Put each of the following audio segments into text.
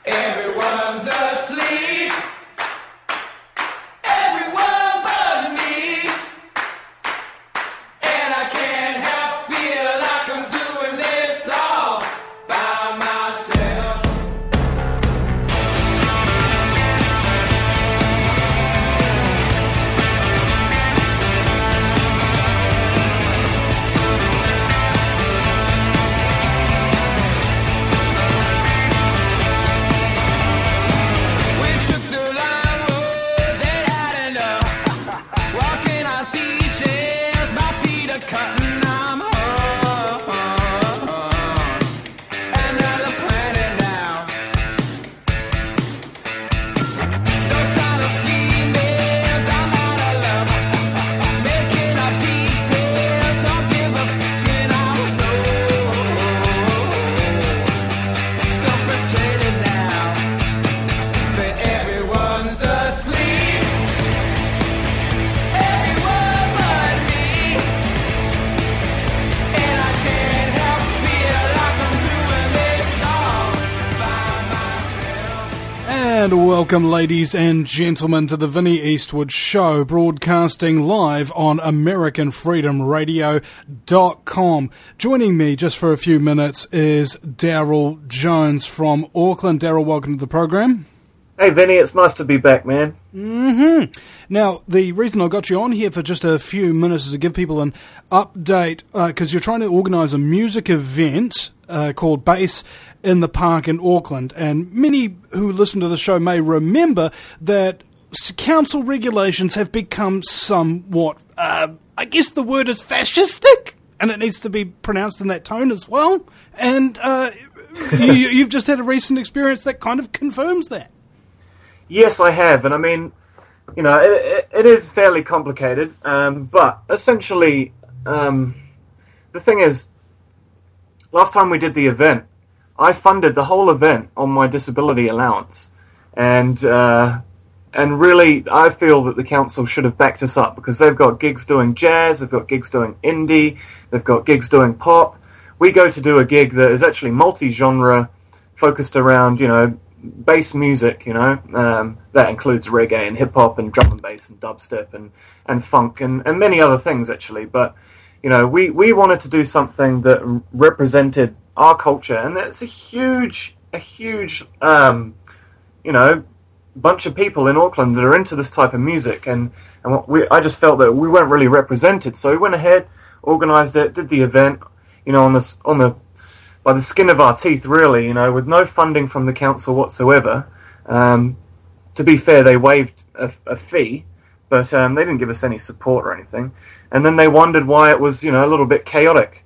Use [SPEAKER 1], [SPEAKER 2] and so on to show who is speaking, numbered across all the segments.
[SPEAKER 1] Everyone's asleep. Everyone but me. And I can't help feel like I'm doing this all by myself.
[SPEAKER 2] And welcome, ladies and gentlemen, to the Vinnie Eastwood Show, broadcasting live on AmericanFreedomRadio.com. Joining me just for a few minutes is Daryl Jones from Auckland. Daryl, welcome to the program.
[SPEAKER 3] Hey, Vinny, it's nice to be back, man.
[SPEAKER 2] Now, the reason I got you on here for just a few minutes is to give people an update, because you're trying to organise a music event called Bass in the Park in Auckland, and many who listen to the show may remember that council regulations have become somewhat, I guess the word is fascistic, and it needs to be pronounced in that tone as well, and you've just had a recent experience that kind of confirms that.
[SPEAKER 3] Yes, I have, and I mean, you know, it is fairly complicated, but essentially, the thing is, last time we did the event, I funded the whole event on my disability allowance, and really, I feel that the council should have backed us up, because they've got gigs doing jazz, they've got gigs doing indie, they've got gigs doing pop. We go to do a gig that is actually multi-genre, focused around, you know, bass music, you know, that includes reggae and hip-hop and drum and bass and dubstep and funk and many other things, actually. But, you know, we wanted to do something that represented our culture, and it's a huge, you know, bunch of people in Auckland that are into this type of music, and I just felt that we weren't really represented, so we went ahead, organised it, did the event, you know, by the skin of our teeth, really, you know, with no funding from the council whatsoever. To be fair, they waived a fee, but they didn't give us any support or anything, and then they wondered why it was, you know, a little bit chaotic.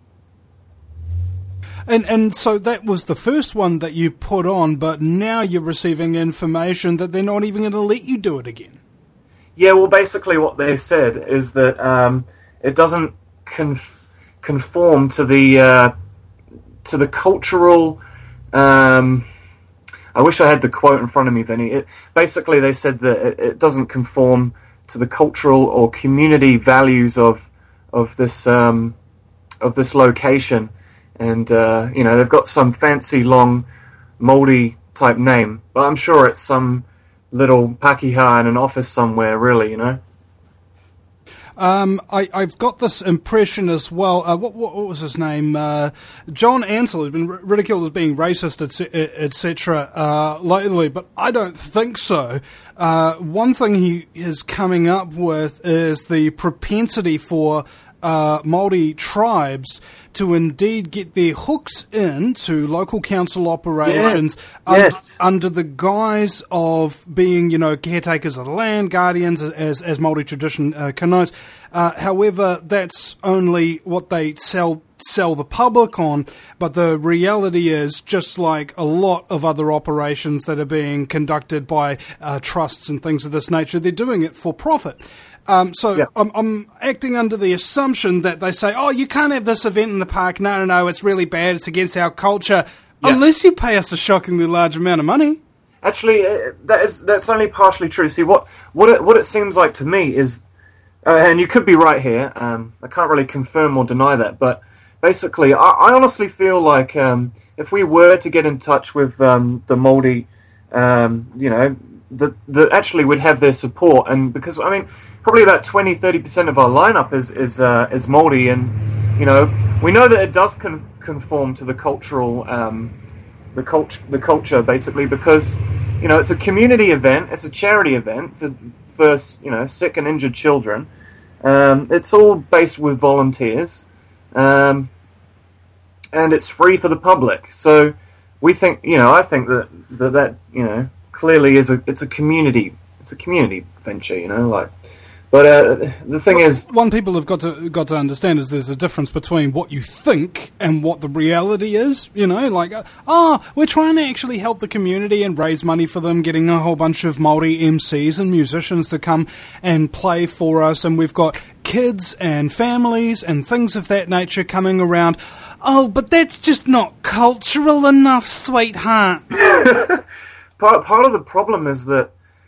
[SPEAKER 2] And so that was the first one that you put on, but now you're receiving information that they're not even going to let you do it again.
[SPEAKER 3] Yeah, well, basically what they said is that it doesn't conform to the cultural... I wish I had the quote in front of me, Vinny. Basically, they said that it doesn't conform to the cultural or community values of this location. And, you know, they've got some fancy, long, Māori type name. But I'm sure it's some little Pakeha in an office somewhere, really, you know?
[SPEAKER 2] I've got this impression as well. What was his name? John Ansell has been ridiculed as being racist, etc. Lately, but I don't think so. One thing he is coming up with is the propensity for Māori tribes to indeed get their hooks into local council operations under the guise of being, you know, caretakers of the land, guardians, as Māori tradition connotes. However, that's only what they sell the public on, but the reality is, just like a lot of other operations that are being conducted by trusts and things of this nature, they're doing it for profit. I'm acting under the assumption that they say, oh, you can't have this event in the park. No, it's really bad. It's against our culture. Yeah. Unless you pay us a shockingly large amount of money.
[SPEAKER 3] Actually, that's only partially true. See, what it seems like to me is, and you could be right here, I can't really confirm or deny that, but basically, I honestly feel like if we were to get in touch with the Māori that actually would have their support. And because, I mean, probably about 20-30% of our lineup is Māori, and we know that it does conform to the cultural the culture basically, because it's a community event, it's a charity event for sick and injured children. It's all based with volunteers, and it's free for the public. So we think, I think that clearly it's a community venture, But the thing is,
[SPEAKER 2] one people have got to understand is there's a difference between what you think and what the reality is. We're trying to actually help the community and raise money for them, getting a whole bunch of Māori MCs and musicians to come and play for us, and we've got kids and families and things of that nature coming around. Oh, but that's just not cultural enough, sweetheart.
[SPEAKER 3] Part of the problem is that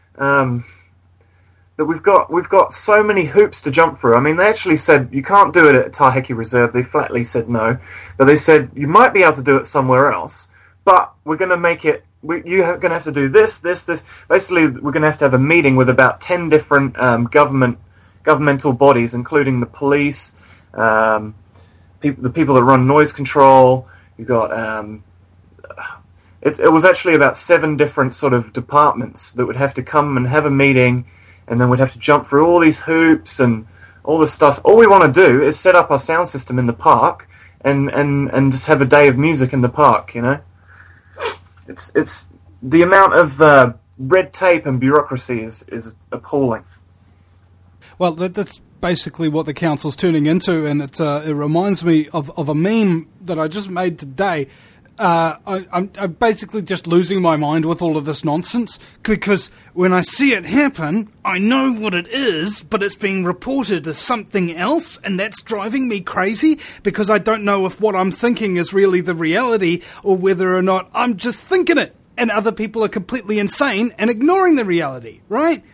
[SPEAKER 3] that we've got so many hoops to jump through. I mean, they actually said you can't do it at Tāheki Reserve. They flatly said no, but they said you might be able to do it somewhere else. But we're going to make it. You're going to have to do this. Basically, we're going to have a meeting with about 10 different governmental bodies, including the police, the people that run noise control. You've got. It was actually about 7 different sort of departments that would have to come and have a meeting. And then we'd have to jump through all these hoops and all this stuff. All we want to do is set up our sound system in the park and just have a day of music in the park, It's the amount of red tape and bureaucracy is appalling.
[SPEAKER 2] Well, that's basically what the council's turning into, and it reminds me of a meme that I just made today. I'm basically just losing my mind with all of this nonsense, because when I see it happen, I know what it is, but it's being reported as something else, and that's driving me crazy, because I don't know if what I'm thinking is really the reality, or whether or not I'm just thinking it, and other people are completely insane and ignoring the reality, right?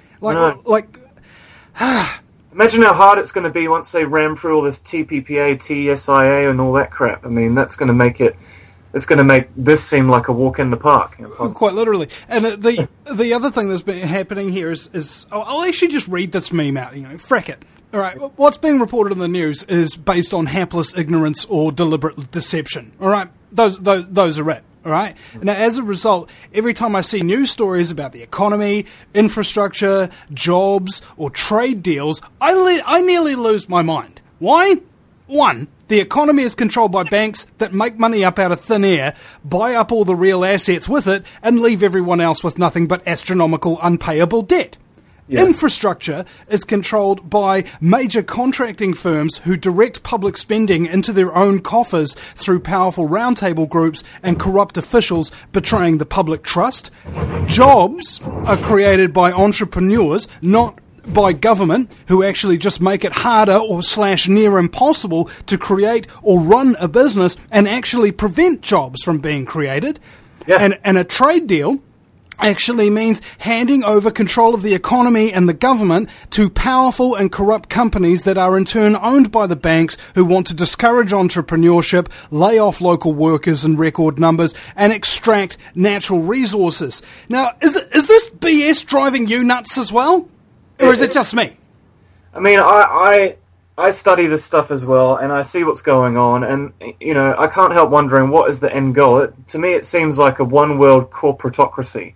[SPEAKER 3] Imagine how hard it's going to be once they ram through all this TPPA, TSIA, and all that crap. I mean, that's going to make it... It's going to make this seem like a walk in the park.
[SPEAKER 2] Quite literally. And the other thing that's been happening here is I'll actually just read this meme out, frack it. All right, what's being reported in the news is based on hapless ignorance or deliberate deception. All right, those are it. All right. Now, as a result, every time I see news stories about the economy, infrastructure, jobs, or trade deals, I nearly lose my mind. Why? 1, the economy is controlled by banks that make money up out of thin air, buy up all the real assets with it, and leave everyone else with nothing but astronomical unpayable debt. Yeah. Infrastructure is controlled by major contracting firms who direct public spending into their own coffers through powerful roundtable groups and corrupt officials betraying the public trust. Jobs are created by entrepreneurs, not by government, who actually just make it harder or / near impossible to create or run a business and actually prevent jobs from being created. Yeah. And a trade deal actually means handing over control of the economy and the government to powerful and corrupt companies that are in turn owned by the banks, who want to discourage entrepreneurship, lay off local workers in record numbers, and extract natural resources. Now, is this BS driving you nuts as well? Or is it just me?
[SPEAKER 3] I mean, I study this stuff as well, and I see what's going on, and, I can't help wondering what is the end goal. To me, it seems like a one-world corporatocracy,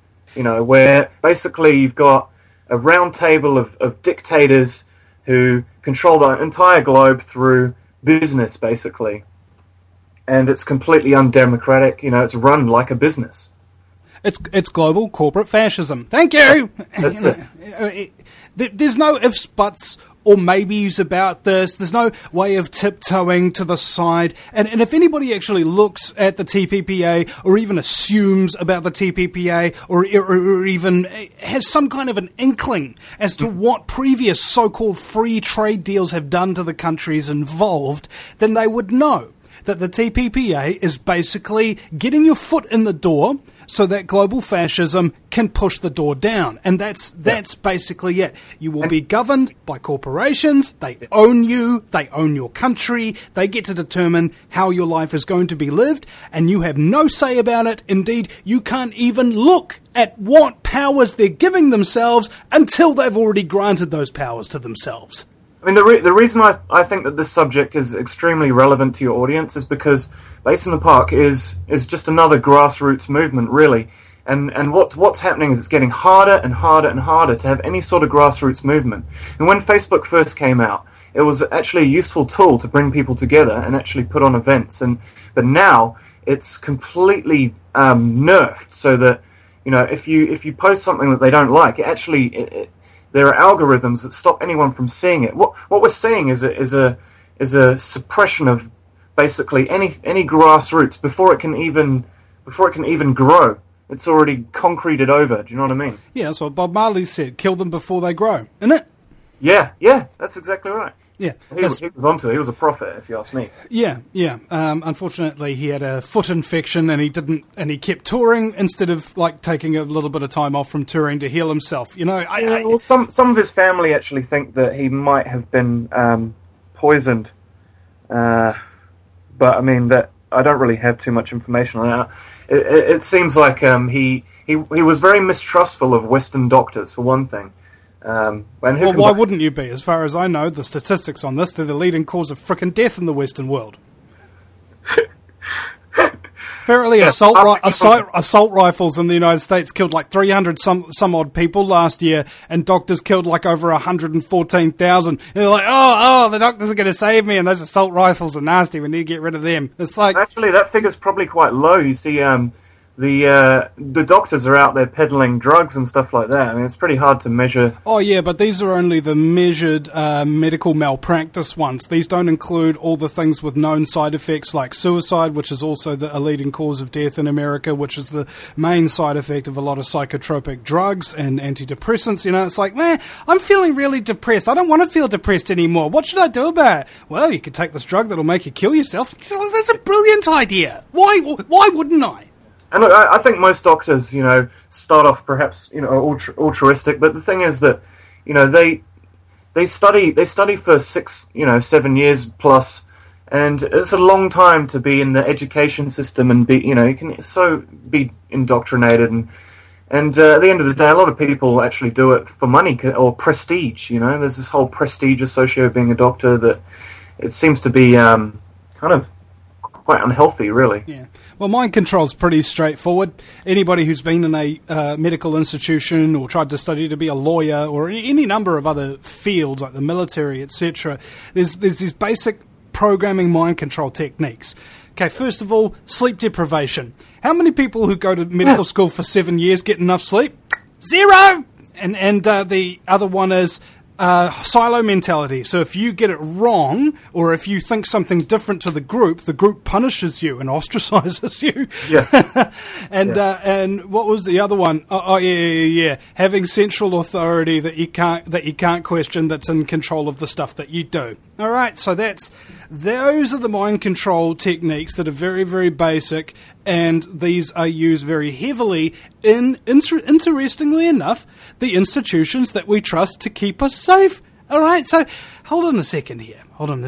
[SPEAKER 3] where basically you've got a round table of dictators who control the entire globe through business, basically. And it's completely undemocratic. it's run like a business.
[SPEAKER 2] It's global corporate fascism. Thank you.
[SPEAKER 3] That's it.
[SPEAKER 2] There's no ifs, buts, or maybes about this. There's no way of tiptoeing to the side. And if anybody actually looks at the TPPA, or even assumes about the TPPA, or even has some kind of an inkling as to what previous so-called free trade deals have done to the countries involved, then they would know that the TPPA is basically getting your foot in the door so that global fascism can push the door down. And that's basically it. You will be governed by corporations. They own you. They own your country. They get to determine how your life is going to be lived, and you have no say about it. Indeed, you can't even look at what powers they're giving themselves until they've already granted those powers to themselves.
[SPEAKER 3] I mean, the reason I think that this subject is extremely relevant to your audience is because Bass in the Park is just another grassroots movement, really. And what's happening is it's getting harder and harder and harder to have any sort of grassroots movement. And when Facebook first came out, it was actually a useful tool to bring people together and actually put on events. But now it's completely nerfed, so that, you know, if you post something that they don't like, there are algorithms that stop anyone from seeing it. What we're seeing is a suppression of basically any grassroots before it can even grow. It's already concreted over. Do you know what I mean?
[SPEAKER 2] Yeah, that's what Bob Marley said. Kill them before they grow, isn't it?
[SPEAKER 3] Yeah, that's exactly right.
[SPEAKER 2] Yeah,
[SPEAKER 3] he was onto it. He was a prophet, if you ask me.
[SPEAKER 2] Yeah. Unfortunately, he had a foot infection, and he kept touring instead of like taking a little bit of time off from touring to heal himself. You know,
[SPEAKER 3] well, some of his family actually think that he might have been poisoned, but I mean that I don't really have too much information on that. It seems like he was very mistrustful of Western doctors, for one thing.
[SPEAKER 2] Why wouldn't you be? As far as I know, the statistics on this, they're the leading cause of frickin' death in the Western world. Apparently, assault rifles in the United States killed like 300 some odd people last year, and doctors killed like over 114,000. And they're like, oh, the doctors are going to save me, and those assault rifles are nasty. We need to get rid of them. It's like,
[SPEAKER 3] actually, that figure's probably quite low. You see, the doctors are out there peddling drugs and stuff like that. I mean, it's pretty hard to measure.
[SPEAKER 2] Oh yeah, but these are only the measured medical malpractice ones. These don't include all the things with known side effects like suicide, which is also a leading cause of death in America, which is the main side effect of a lot of psychotropic drugs and antidepressants. You know, it's like, man, I'm feeling really depressed. I don't want to feel depressed anymore. What should I do about it? Well, you could take this drug that'll make you kill yourself. That's a brilliant idea. Why wouldn't I?
[SPEAKER 3] And look, I think most doctors, you know, start off perhaps, you know, altruistic, but the thing is that, you know, they study for 7 years plus, and it's a long time to be in the education system and be, you know, you can be indoctrinated, and at the end of the day, a lot of people actually do it for money or prestige. You know, there's this whole prestige associated with being a doctor that it seems to be kind of quite unhealthy, really.
[SPEAKER 2] Yeah. Well, mind control's pretty straightforward. Anybody who's been in a medical institution or tried to study to be a lawyer or any number of other fields like the military, etc., there's these basic programming mind control techniques. Okay, first of all, sleep deprivation. How many people who go to medical school for 7 years get enough sleep? 0! And the other one is silo mentality. So if you get it wrong, or if you think something different to the group punishes you and ostracizes you.
[SPEAKER 3] Yeah.
[SPEAKER 2] And what was the other one? Yeah. Having central authority that you can't question, that's in control of the stuff that you do. All right. So those are the mind control techniques that are very, very basic, and these are used very heavily in, interestingly enough, the institutions that we trust to keep us safe. All right, so hold on a second here.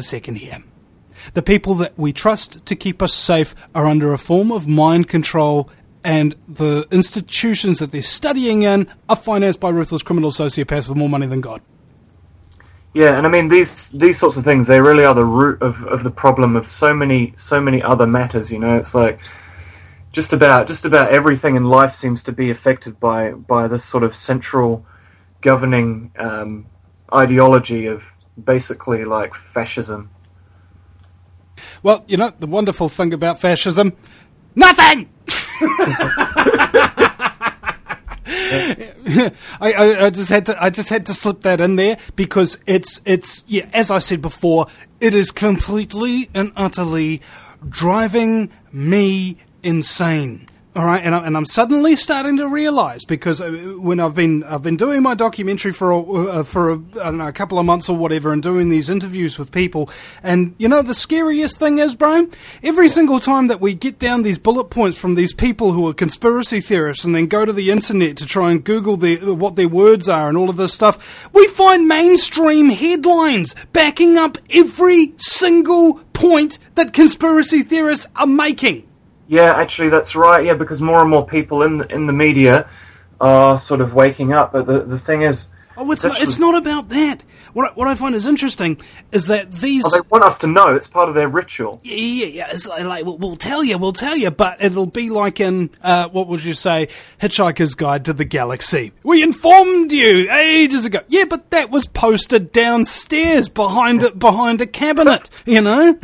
[SPEAKER 2] The people that we trust to keep us safe are under a form of mind control, and the institutions that they're studying in are financed by ruthless criminal sociopaths with more money than God.
[SPEAKER 3] Yeah, and I mean these sorts of things, they really are the root of the problem of so many other matters. You know, it's like just about everything in life seems to be affected by this sort of central governing ideology of basically like fascism.
[SPEAKER 2] Well, you know, the wonderful thing about fascism, nothing. I just had to slip that in there because it's as I said before, it is completely and utterly driving me insane. All right, and I'm suddenly starting to realise, because when I've been doing my documentary for I don't know, a couple of months or whatever, and doing these interviews with people, and you know the scariest thing is, bro, every single time that we get down these bullet points from these people who are conspiracy theorists, and then go to the internet to try and Google what their words are and all of this stuff, we find mainstream headlines backing up every single point that conspiracy theorists are making.
[SPEAKER 3] Yeah, actually, that's right. Yeah, because more and more people in the media are sort of waking up. But the thing is,
[SPEAKER 2] it's not about that. What I find is interesting is that these.
[SPEAKER 3] Oh, they want us to know. It's part of their ritual.
[SPEAKER 2] Yeah. It's like we'll tell you, but it'll be like in what would you say, Hitchhiker's Guide to the Galaxy. We informed you ages ago. Yeah, but that was posted downstairs behind a cabinet. You know.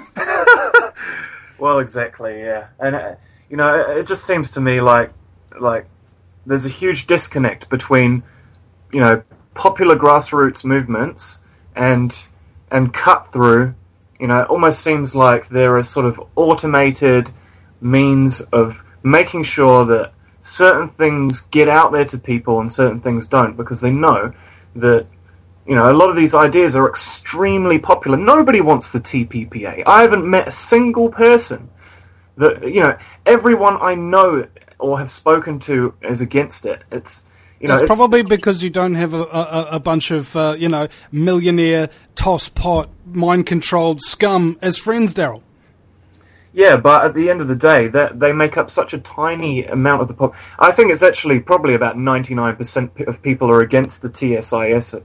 [SPEAKER 3] Well, exactly, yeah. And, you know, it just seems to me like there's a huge disconnect between, you know, popular grassroots movements and cut through. You know, it almost seems like there are sort of automated means of making sure that certain things get out there to people and certain things don't, because they know that, you know, a lot of these ideas are extremely popular. Nobody wants the TPPA. I haven't met a single person that, you know, everyone I know or have spoken to is against it. It's, you know,
[SPEAKER 2] it's probably because you don't have a bunch of, you know, millionaire, tosspot, mind-controlled scum as friends, Daryl.
[SPEAKER 3] Yeah, but at the end of the day, they make up such a tiny amount of the pop. I think it's actually probably about 99% of people are against the TSIS,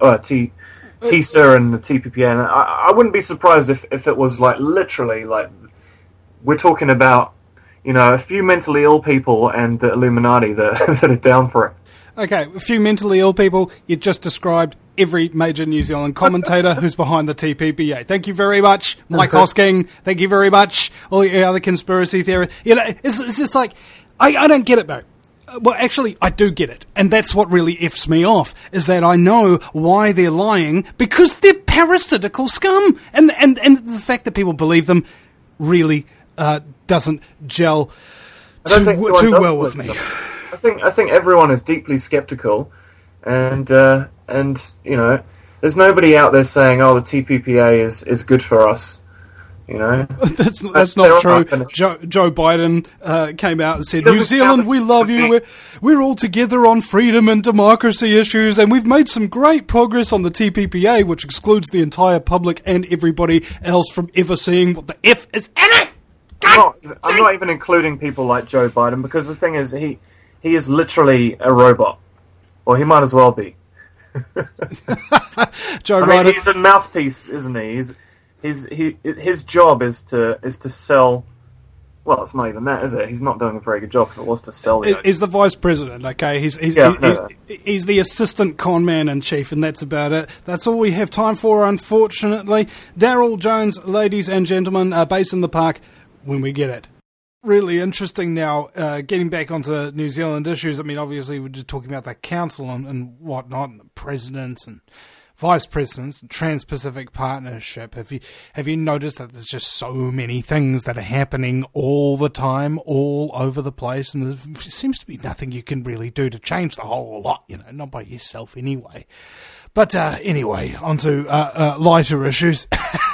[SPEAKER 3] TISA and the TPPA. And I wouldn't be surprised if it was like literally like we're talking about, you know, a few mentally ill people and the Illuminati that are down for it.
[SPEAKER 2] Okay, a few mentally ill people. You just described every major New Zealand commentator who's behind the TPPA. Thank you very much, Mike Hosking. Thank you very much, all the other conspiracy theorists. You know, it's just like, I don't get it, though. Well, actually, I do get it. And that's what really F's me off, is that I know why they're lying, because they're parasitical scum. And the fact that people believe them really doesn't gel too well with me.
[SPEAKER 3] I think everyone is deeply skeptical, and you know, there's nobody out there saying, "Oh, the TPPA is good for us." You know,
[SPEAKER 2] that's not true. Joe Biden came out and said, "New Zealand, we love you. We're all together on freedom and democracy issues, and we've made some great progress on the TPPA, which excludes the entire public and everybody else from ever seeing what the F is in it."
[SPEAKER 3] I'm not even including people like Joe Biden, because the thing is, he is literally a robot, or he might as well be.
[SPEAKER 2] Joe Biden,
[SPEAKER 3] he's a mouthpiece, isn't he? His job is to sell. Well, it's not even that, is it? He's not doing a very good job if it was to sell the idea.
[SPEAKER 2] He's the vice president, okay? He's the assistant con man in chief, and that's about it. That's all we have time for, unfortunately. Daryl Jones, ladies and gentlemen, based in the park when we get it. Really interesting now, getting back onto New Zealand issues. I mean, obviously, we're just talking about the council and whatnot, and the presidents and vice presidents, and Trans-Pacific Partnership. Have you noticed that there's just so many things that are happening all the time, all over the place, and there seems to be nothing you can really do to change the whole lot, you know, not by yourself anyway. But anyway, onto lighter issues.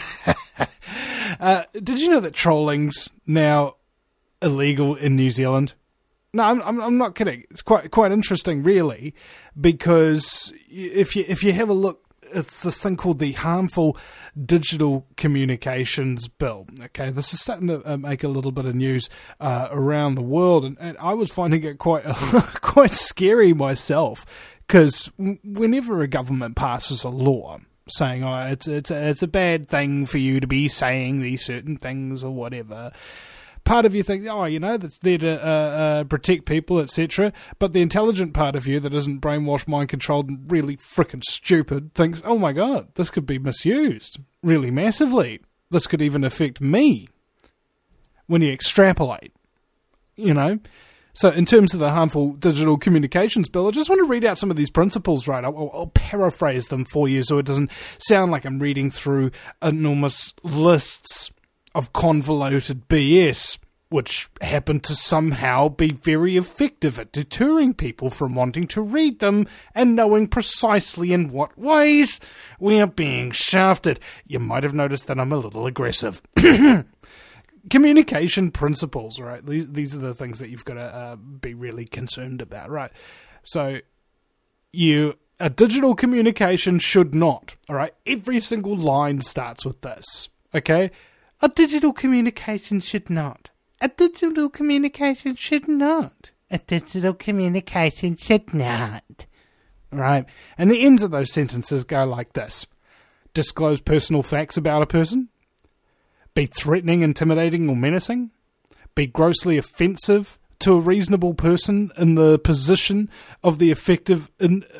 [SPEAKER 2] Did you know that trolling's now illegal in New Zealand? No, I'm not kidding. It's quite interesting, really, because if you have a look, it's this thing called the Harmful Digital Communications Bill. Okay, this is starting to make a little bit of news around the world, and I was finding it quite scary myself, because whenever a government passes a law saying, "Oh, it's a bad thing for you to be saying these certain things" or whatever, part of you thinks, "Oh, you know, that's there to protect people, etc." But the intelligent part of you that isn't brainwashed, mind-controlled, and really frickin' stupid thinks, "Oh my God, this could be misused really massively. This could even affect me." When you extrapolate, you know. So in terms of the Harmful Digital Communications Bill, I just want to read out some of these principles, right? I'll paraphrase them for you so it doesn't sound like I'm reading through enormous lists of convoluted BS. which happen to somehow be very effective at deterring people from wanting to read them and knowing precisely in what ways we are being shafted. You might have noticed that I'm a little aggressive. Communication principles, right? These are the things that you've got to be really concerned about, right? So, a digital communication should not, all right? Every single line starts with this, okay? A digital communication should not. A digital communication should not. A digital communication should not. Right? And the ends of those sentences go like this. Disclose personal facts about a person. Be threatening, intimidating, or menacing. Be grossly offensive to a reasonable person in the position of the affected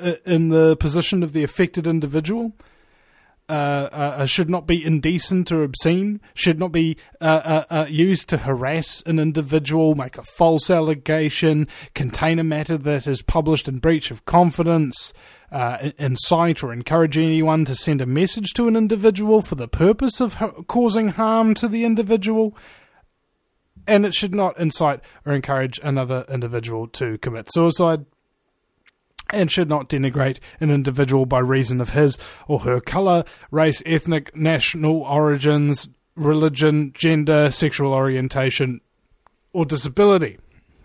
[SPEAKER 2] individual. Should not be indecent or obscene, should not be used to harass an individual, make a false allegation, contain a matter that is published in breach of confidence, incite or encourage anyone to send a message to an individual for the purpose of causing harm to the individual, and it should not incite or encourage another individual to commit suicide, and should not denigrate an individual by reason of his or her colour, race, ethnic, national origins, religion, gender, sexual orientation, or disability.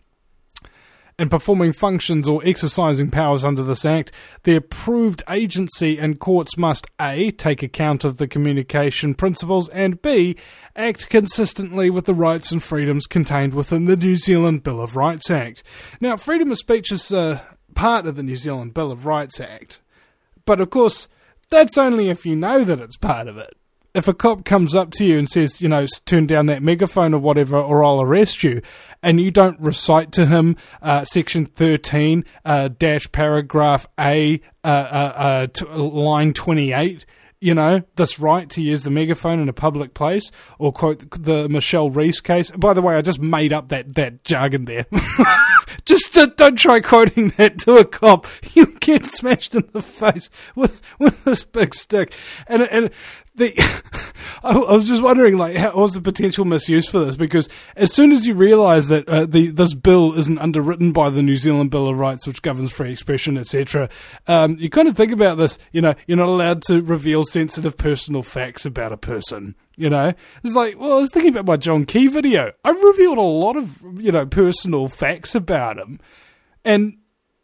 [SPEAKER 2] In performing functions or exercising powers under this Act, the approved agency and courts must A. take account of the communication principles, and B. act consistently with the rights and freedoms contained within the New Zealand Bill of Rights Act. Now, freedom of speech is part of the New Zealand Bill of Rights Act. But of course, that's only if you know that it's part of it. If a cop comes up to you and says, turn down that megaphone or whatever, or I'll arrest you, and you don't recite to him Section 13, dash paragraph A, line 28, this right to use the megaphone in a public place, or quote the Michelle Reese case. By the way, I just made up that jargon there. Just don't try quoting that to a cop. You'll get smashed in the face with this big stick. And I was just wondering, what was the potential misuse for this? Because as soon as you realise that this bill isn't underwritten by the New Zealand Bill of Rights, which governs free expression, etc., you kind of think about this. You're not allowed to reveal sensitive personal facts about a person. It's like, well, I was thinking about my John Key video. I revealed a lot of, personal facts about him. And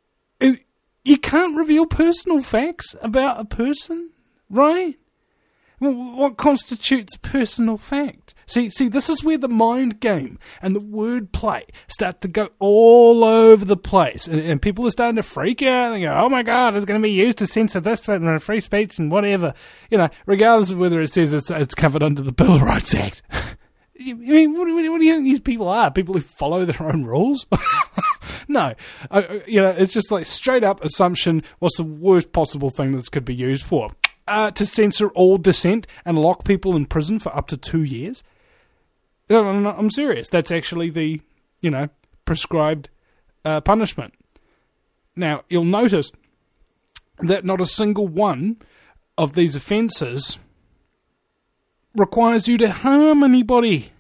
[SPEAKER 2] you can't reveal personal facts about a person, right? Well, what constitutes a personal fact? See, this is where the mind game and the word play start to go all over the place. And people are starting to freak out and go, oh my God, it's going to be used to censor this and free speech and whatever. Regardless of whether it says it's covered under the Bill of Rights Act. I mean, what do you think these people are? People who follow their own rules? No. It's just like straight up assumption. What's the worst possible thing this could be used for? To censor all dissent and lock people in prison for up to 2 years? No, I'm serious. That's actually the, prescribed punishment. Now, you'll notice that not a single one of these offences requires you to harm anybody.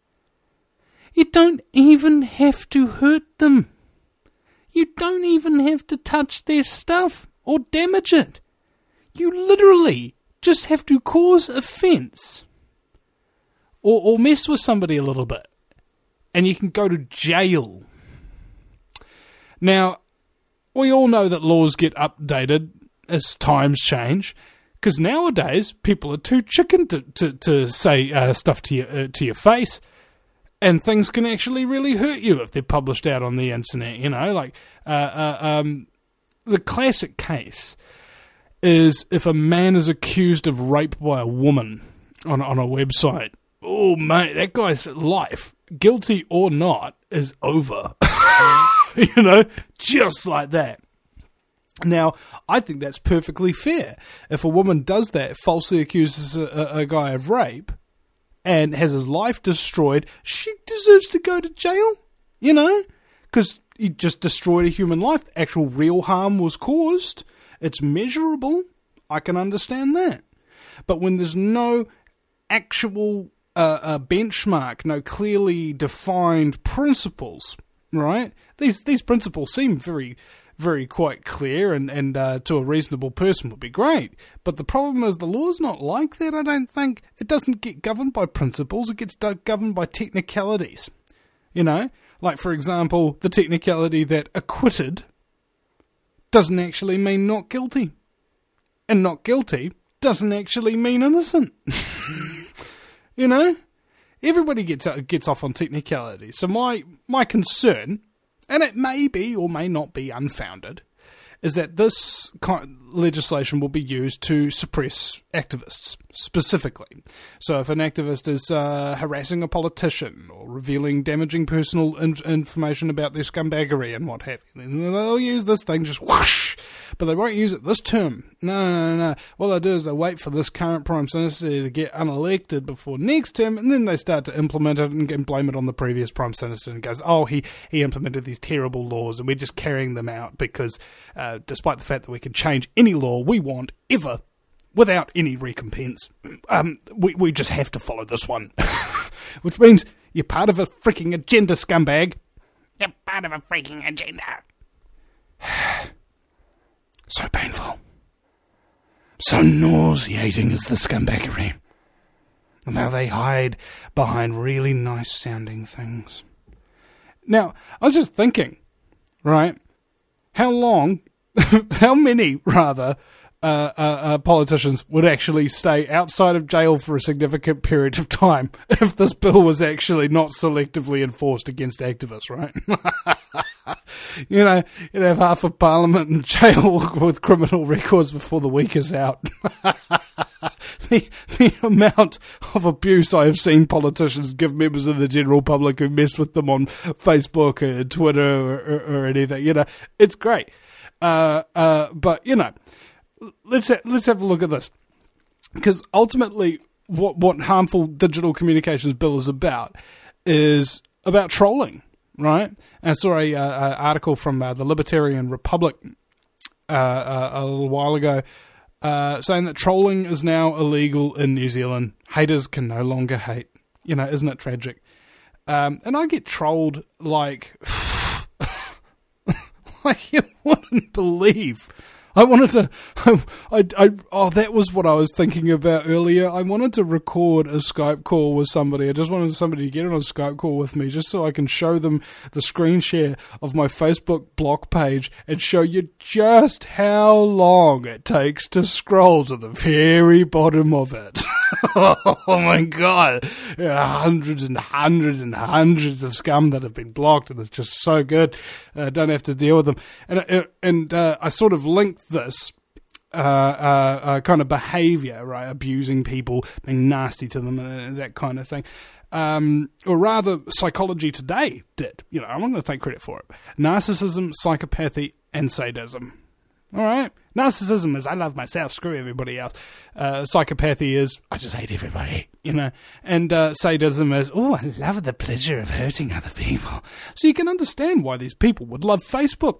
[SPEAKER 2] You don't even have to hurt them. You don't even have to touch their stuff or damage it. You literally just have to cause offence. Or mess with somebody a little bit. And you can go to jail. Now, we all know that laws get updated as times change. Because nowadays, people are too chicken to say stuff to your face. And things can actually really hurt you if they're published out on the internet. The classic case is if a man is accused of rape by a woman on a website. Oh, mate, that guy's life, guilty or not, is over. Just like that. Now, I think that's perfectly fair. If a woman does that, falsely accuses a guy of rape, and has his life destroyed, she deserves to go to jail, because he just destroyed a human life. Actual real harm was caused. It's measurable. I can understand that. But when there's no actual a benchmark, no clearly defined principles, right? These principles seem very, very quite clear and to a reasonable person would be great. But the problem is the law's not like that, I don't think. It doesn't get governed by principles, it gets governed by technicalities. You know? Like, for example, the technicality that acquitted doesn't actually mean not guilty. And not guilty doesn't actually mean innocent. You know? Everybody gets off on technicality. So my concern, and it may be or may not be unfounded, is that this legislation will be used to suppress activists, specifically. So if an activist is harassing a politician or revealing damaging personal information about their scumbaggery and what have you, then they'll use this thing just whoosh, but they won't use it this term. No. What they'll do is they'll wait for this current Prime Minister to get unelected before next term, and then they start to implement it and blame it on the previous Prime Minister and goes, oh, he implemented these terrible laws and we're just carrying them out because despite the fact that we can change any law we want ever without any recompense, we just have to follow this one. Which means you're part of a freaking agenda, scumbag. You're part of a freaking agenda. So painful. So nauseating is the scumbaggery. And how they hide behind really nice sounding things. Now, I was just thinking, right, how many politicians would actually stay outside of jail for a significant period of time if this bill was actually not selectively enforced against activists, right? You know, you'd have half of Parliament in jail with criminal records before the week is out. The amount of abuse I have seen politicians give members of the general public who mess with them on Facebook or Twitter or anything, you know, it's great. But, you know, let's have a look at this. Because ultimately, what Harmful Digital Communications Bill is about trolling, right? I saw a article from the Libertarian Republic a little while ago saying that trolling is now illegal in New Zealand. Haters can no longer hate. You know, isn't it tragic? And I get trolled like you wouldn't believe. I wanted to, that was what I was thinking about earlier. I wanted to record a Skype call with somebody. I just wanted somebody to get on a Skype call with me just so I can show them the screen share of my Facebook block page and show you just how long it takes to scroll to the very bottom of it. Oh my God. Hundreds and hundreds and hundreds of scum that have been blocked, and it's just so good. Don't have to deal with them. And I sort of linked this kind of behaviour, right? Abusing people, being nasty to them, and that kind of thing. Or rather, Psychology Today did. You know, I'm not going to take credit for it. Narcissism, psychopathy, and sadism. All right? Narcissism is, I love myself, screw everybody else. Psychopathy is, I just hate everybody, you know. And sadism is, oh, I love the pleasure of hurting other people. So you can understand why these people would love Facebook.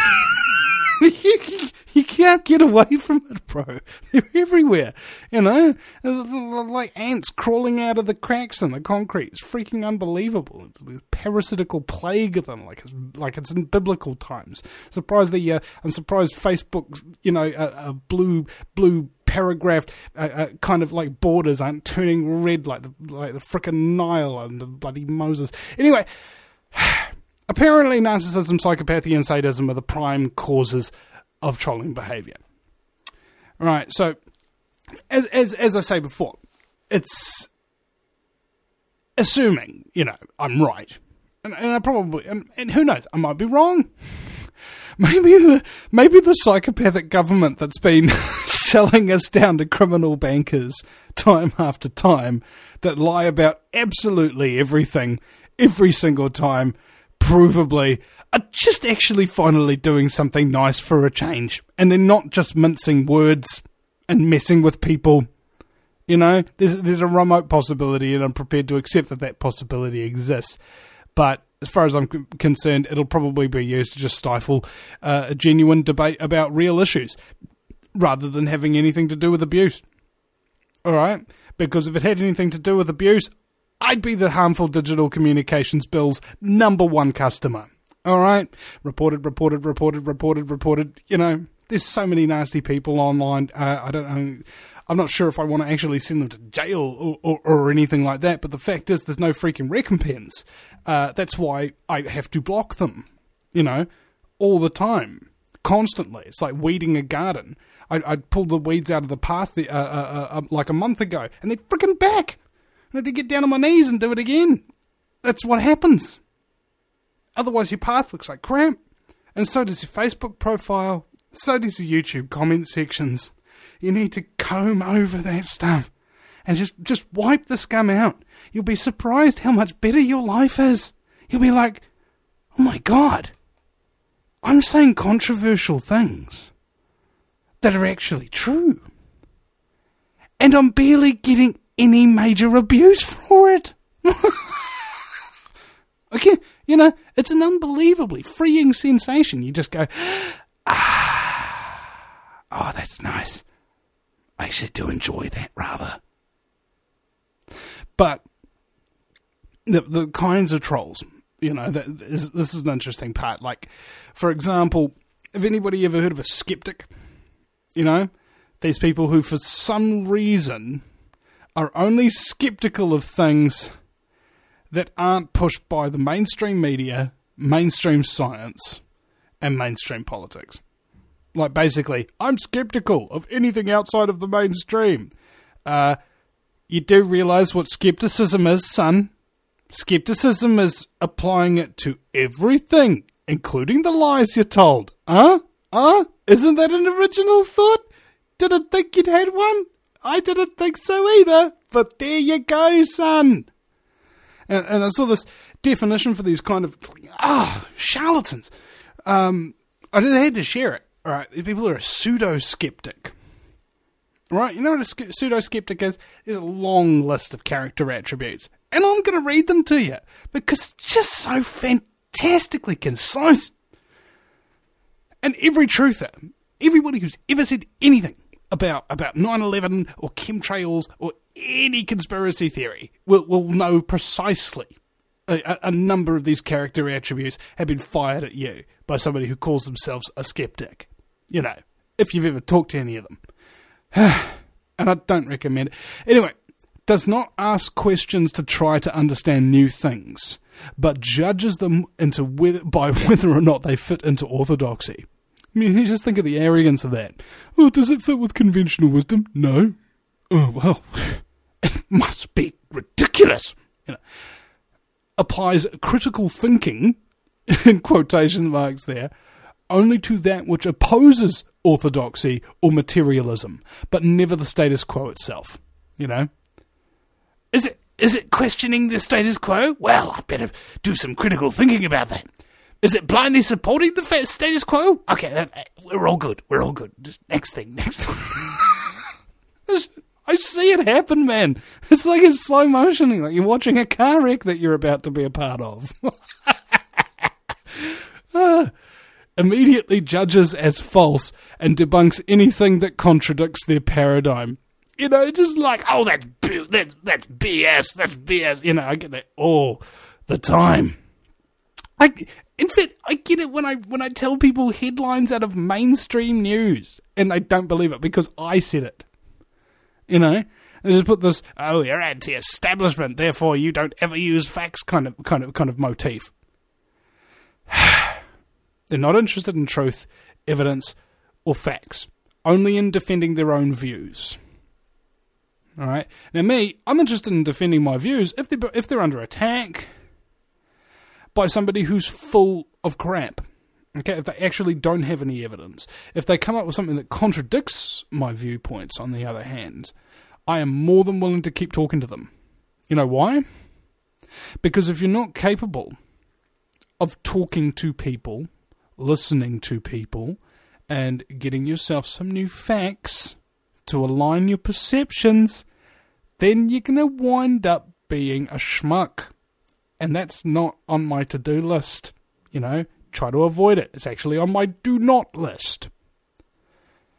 [SPEAKER 2] You can't get away from it, bro. They're everywhere, you know. There's like ants crawling out of the cracks in the concrete. It's freaking unbelievable. It's a parasitical plague of them, like it's in biblical times. I'm surprised Facebook, you know, a blue paragraph kind of like borders aren't turning red like the frickin' Nile and the bloody Moses. Anyway. Apparently, narcissism, psychopathy, and sadism are the prime causes of trolling behaviour. Right, so, as I say before, it's assuming, you know, I'm right. And I probably, and who knows, I might be wrong. Maybe the psychopathic government that's been selling us down to criminal bankers time after time that lie about absolutely everything, every single time, provably, are just actually finally doing something nice for a change. And they're not just mincing words and messing with people. You know, there's a remote possibility, and I'm prepared to accept that possibility exists. But as far as I'm concerned, it'll probably be used to just stifle a genuine debate about real issues, rather than having anything to do with abuse. All right? Because if it had anything to do with abuse, I'd be the harmful digital communications bill's number one customer. All right? Reported. You know, there's so many nasty people online. I don't know. I'm not sure if I want to actually send them to jail or anything like that, but the fact is there's no freaking recompense. That's why I have to block them, you know, all the time, constantly. It's like weeding a garden. I pulled the weeds out of the path like a month ago, and they're freaking back. I had to get down on my knees and do it again. That's what happens. Otherwise your path looks like crap. And so does your Facebook profile. So does your YouTube comment sections. You need to comb over that stuff and just wipe the scum out. You'll be surprised how much better your life is. You'll be like, oh my God, I'm saying controversial things that are actually true. And I'm barely getting any major abuse for it. Okay, you know, it's an unbelievably freeing sensation. You just go, oh, that's nice. I actually do enjoy that, rather. But the kinds of trolls, you know, this is an interesting part. Like, for example, have anybody ever heard of a skeptic? You know, these people who, for some reason, are only skeptical of things that aren't pushed by the mainstream media, mainstream science, and mainstream politics. Like, basically, I'm skeptical of anything outside of the mainstream. You do realise what skepticism is, son? Skepticism is applying it to everything, including the lies you're told. Isn't that an original thought? Didn't think you'd had one? I didn't think so either, but there you go, son. And I saw this definition for these kind of charlatans. I just had to share it. All right, people are a pseudo-skeptic. Right, you know what a pseudo-skeptic is? There's a long list of character attributes. And I'm going to read them to you because it's just so fantastically concise. And every truther, everybody who's ever said anything about 9/11 or chemtrails or any conspiracy theory will know precisely a number of these character attributes have been fired at you by somebody who calls themselves a skeptic. You know, if you've ever talked to any of them. And I don't recommend it. Anyway, does not ask questions to try to understand new things, but judges them by whether or not they fit into orthodoxy. I mean, you just think of the arrogance of that. Oh, does it fit with conventional wisdom? No. Oh, well, it must be ridiculous. You know, applies critical thinking, in quotation marks there, only to that which opposes orthodoxy or materialism, but never the status quo itself. You know? Is it questioning the status quo? Well, I better do some critical thinking about that. Is it blindly supporting the status quo? Okay, we're all good. We're all good. Just next thing. I see it happen, man. It's like in slow motion, like you're watching a car wreck that you're about to be a part of. Immediately judges as false and debunks anything that contradicts their paradigm. You know, just like, oh, that's BS. That's BS. You know, I get that all the time. In fact, I get it when I tell people headlines out of mainstream news, and they don't believe it because I said it. You know, they just put this, oh, you're anti-establishment, therefore you don't ever use facts kind of motif. They're not interested in truth, evidence, or facts, only in defending their own views. All right. Now, me, I'm interested in defending my views if they're under attack by somebody who's full of crap. Okay, if they actually don't have any evidence. If they come up with something that contradicts my viewpoints, on the other hand, I am more than willing to keep talking to them. You know why? Because if you're not capable of talking to people, listening to people, and getting yourself some new facts to align your perceptions, then you're going to wind up being a schmuck. And that's not on my to-do list. You know, try to avoid it. It's actually on my do-not list.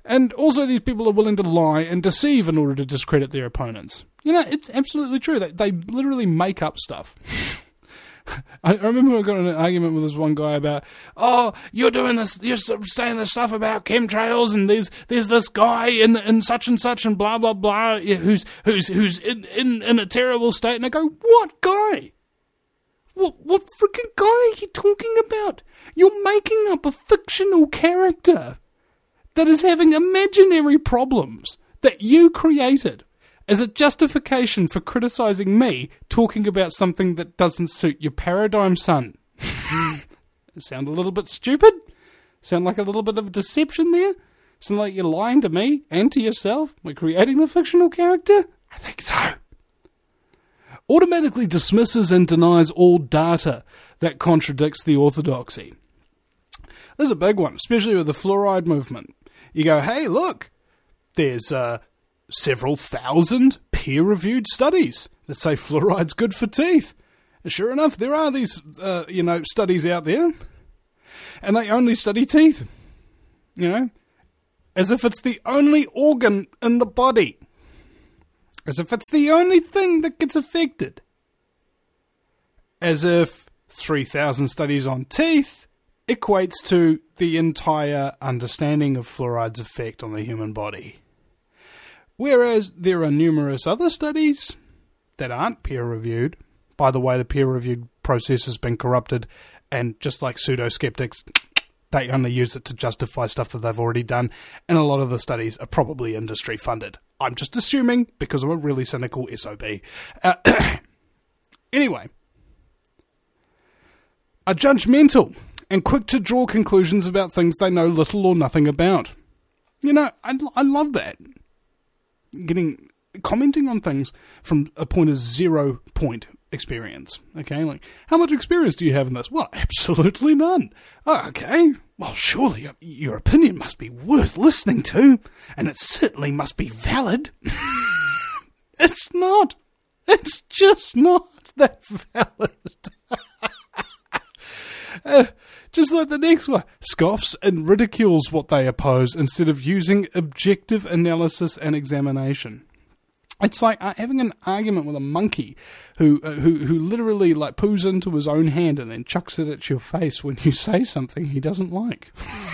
[SPEAKER 2] And also these people are willing to lie and deceive in order to discredit their opponents. You know, it's absolutely true. They literally make up stuff. I remember I got in an argument with this one guy about, oh, you're doing this, you're saying this stuff about chemtrails, and there's this guy in such and blah blah blah who's in a terrible state, and I go, what guy? What freaking guy are you talking about? You're making up a fictional character that is having imaginary problems that you created as a justification for criticising me talking about something that doesn't suit your paradigm, son. Sound a little bit stupid? Sound like a little bit of deception there? Sound like you're lying to me and to yourself by creating the fictional character? I think so. Automatically dismisses and denies all data that contradicts the orthodoxy. This is a big one, especially with the fluoride movement. You go, hey, look, there's several thousand peer-reviewed studies that say fluoride's good for teeth. And sure enough, there are these, studies out there, and they only study teeth, as if it's the only organ in the body, as if it's the only thing that gets affected, as if 3,000 studies on teeth equates to the entire understanding of fluoride's effect on the human body. Whereas there are numerous other studies that aren't peer-reviewed. By the way, the peer-reviewed process has been corrupted, and just like pseudo-skeptics, they only use it to justify stuff that they've already done, and a lot of the studies are probably industry-funded. I'm just assuming, because I'm a really cynical SOB. Anyway, are judgmental and quick to draw conclusions about things they know little or nothing about. I love that. Commenting on things from a point of 0 point experience. Okay, like, how much experience do you have in this? Well, absolutely none. Oh, okay, well, surely your opinion must be worth listening to, and it certainly must be valid. It's not. It's just not that valid. Just like the next one, scoffs and ridicules what they oppose instead of using objective analysis and examination. It's like having an argument with a monkey who literally like poos into his own hand and then chucks it at your face when you say something he doesn't like.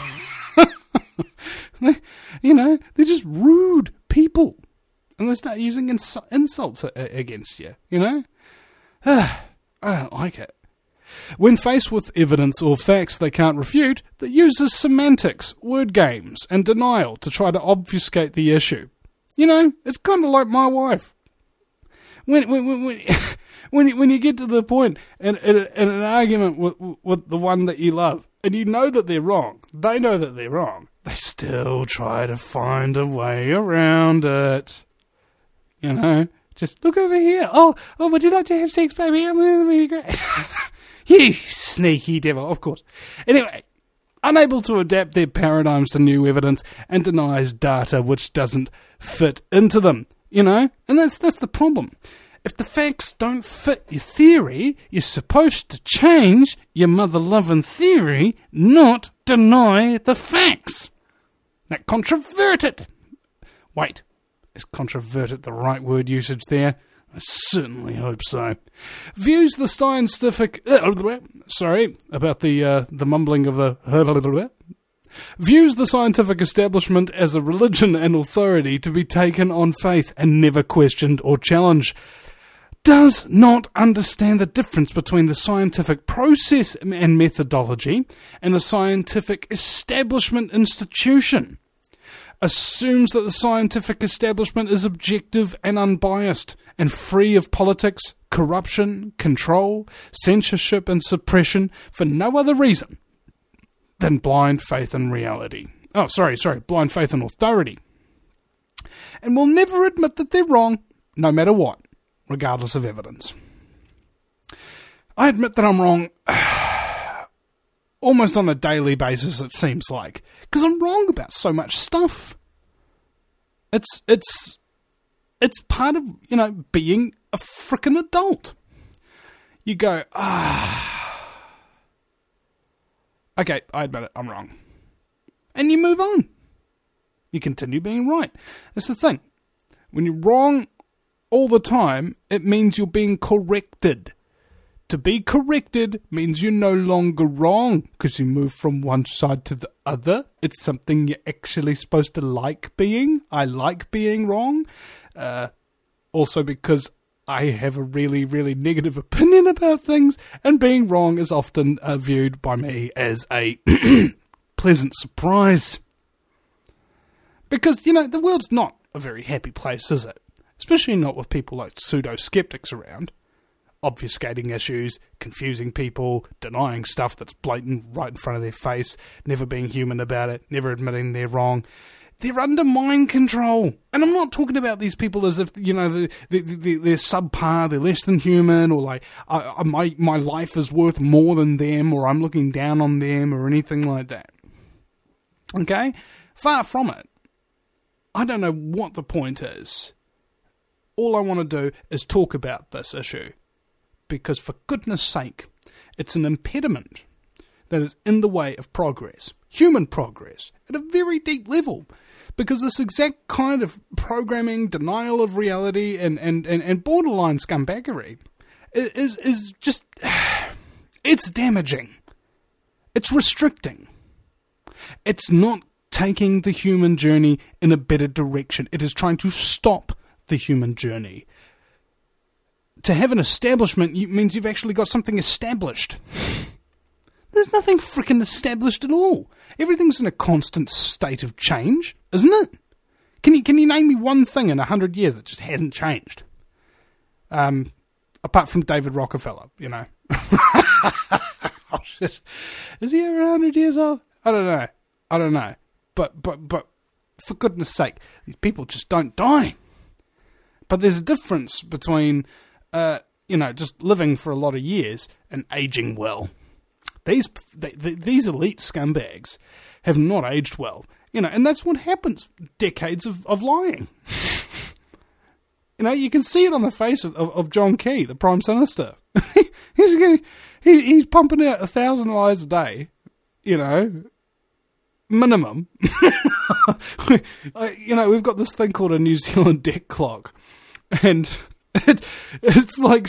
[SPEAKER 2] They're just rude people, and they start using insults against you. I don't like it. When faced with evidence or facts they can't refute, that uses semantics, word games, and denial to try to obfuscate the issue. It's kind of like my wife. When you get to the point in an argument with the one that you love, and you know that they're wrong, they know that they're wrong, they still try to find a way around it. Just look over here. Oh, would you like to have sex, baby? I'm going to be great. You sneaky devil, of course. Anyway, unable to adapt their paradigms to new evidence and denies data which doesn't fit into them, and that's the problem. If the facts don't fit your theory, you're supposed to change your mother-loving theory, not deny the facts. Not controvert it. Wait, is controverted the right word usage there? I certainly hope so. Views the scientific... sorry about the mumbling of the... Views the scientific establishment as a religion and authority to be taken on faith and never questioned or challenged. Does not understand the difference between the scientific process and methodology and the scientific establishment institution. Assumes that the scientific establishment is objective and unbiased and free of politics, corruption, control, censorship and suppression for no other reason than blind faith in reality. Oh, sorry, blind faith in authority. And will never admit that they're wrong, no matter what, regardless of evidence. I admit that I'm wrong almost on a daily basis, it seems like, because I'm wrong about so much stuff. It's part of, being a frickin' adult. You go, okay, I admit it, I'm wrong. And you move on. You continue being right. That's the thing. When you're wrong all the time, it means you're being corrected. To be corrected means you're no longer wrong because you move from one side to the other. It's something you're actually supposed to like being. I like being wrong. Also because I have a really, really negative opinion about things, and being wrong is often viewed by me as a pleasant surprise. Because, the world's not a very happy place, is it? Especially not with people like pseudo-skeptics around. Obfuscating issues, confusing people, denying stuff that's blatant right in front of their face, never being human about it, never admitting they're wrong. They're under mind control. And I'm not talking about these people as if, they're subpar, they're less than human, or like, my life is worth more than them, or I'm looking down on them, or anything like that. Okay? Far from it. I don't know what the point is. All I want to do is talk about this issue. Because for goodness sake, it's an impediment that is in the way of progress. Human progress. At a very deep level. Because this exact kind of programming, denial of reality, and borderline scumbaggery is just... It's damaging. It's restricting. It's not taking the human journey in a better direction. It is trying to stop the human journey. To have an establishment means you've actually got something established. There's nothing frickin' established at all. Everything's in a constant state of change, isn't it? Can you name me one thing in 100 years that just hasn't changed? Apart from David Rockefeller, Is he over 100 years old? I don't know. But for goodness sake, these people just don't die. But there's a difference between, just living for a lot of years and aging well. These elite scumbags have not aged well, and that's what happens. Decades of lying. You can see it on the face of John Key, the Prime Minister. He's pumping out 1,000 lies a day, minimum. We've got this thing called a New Zealand debt clock, and it's like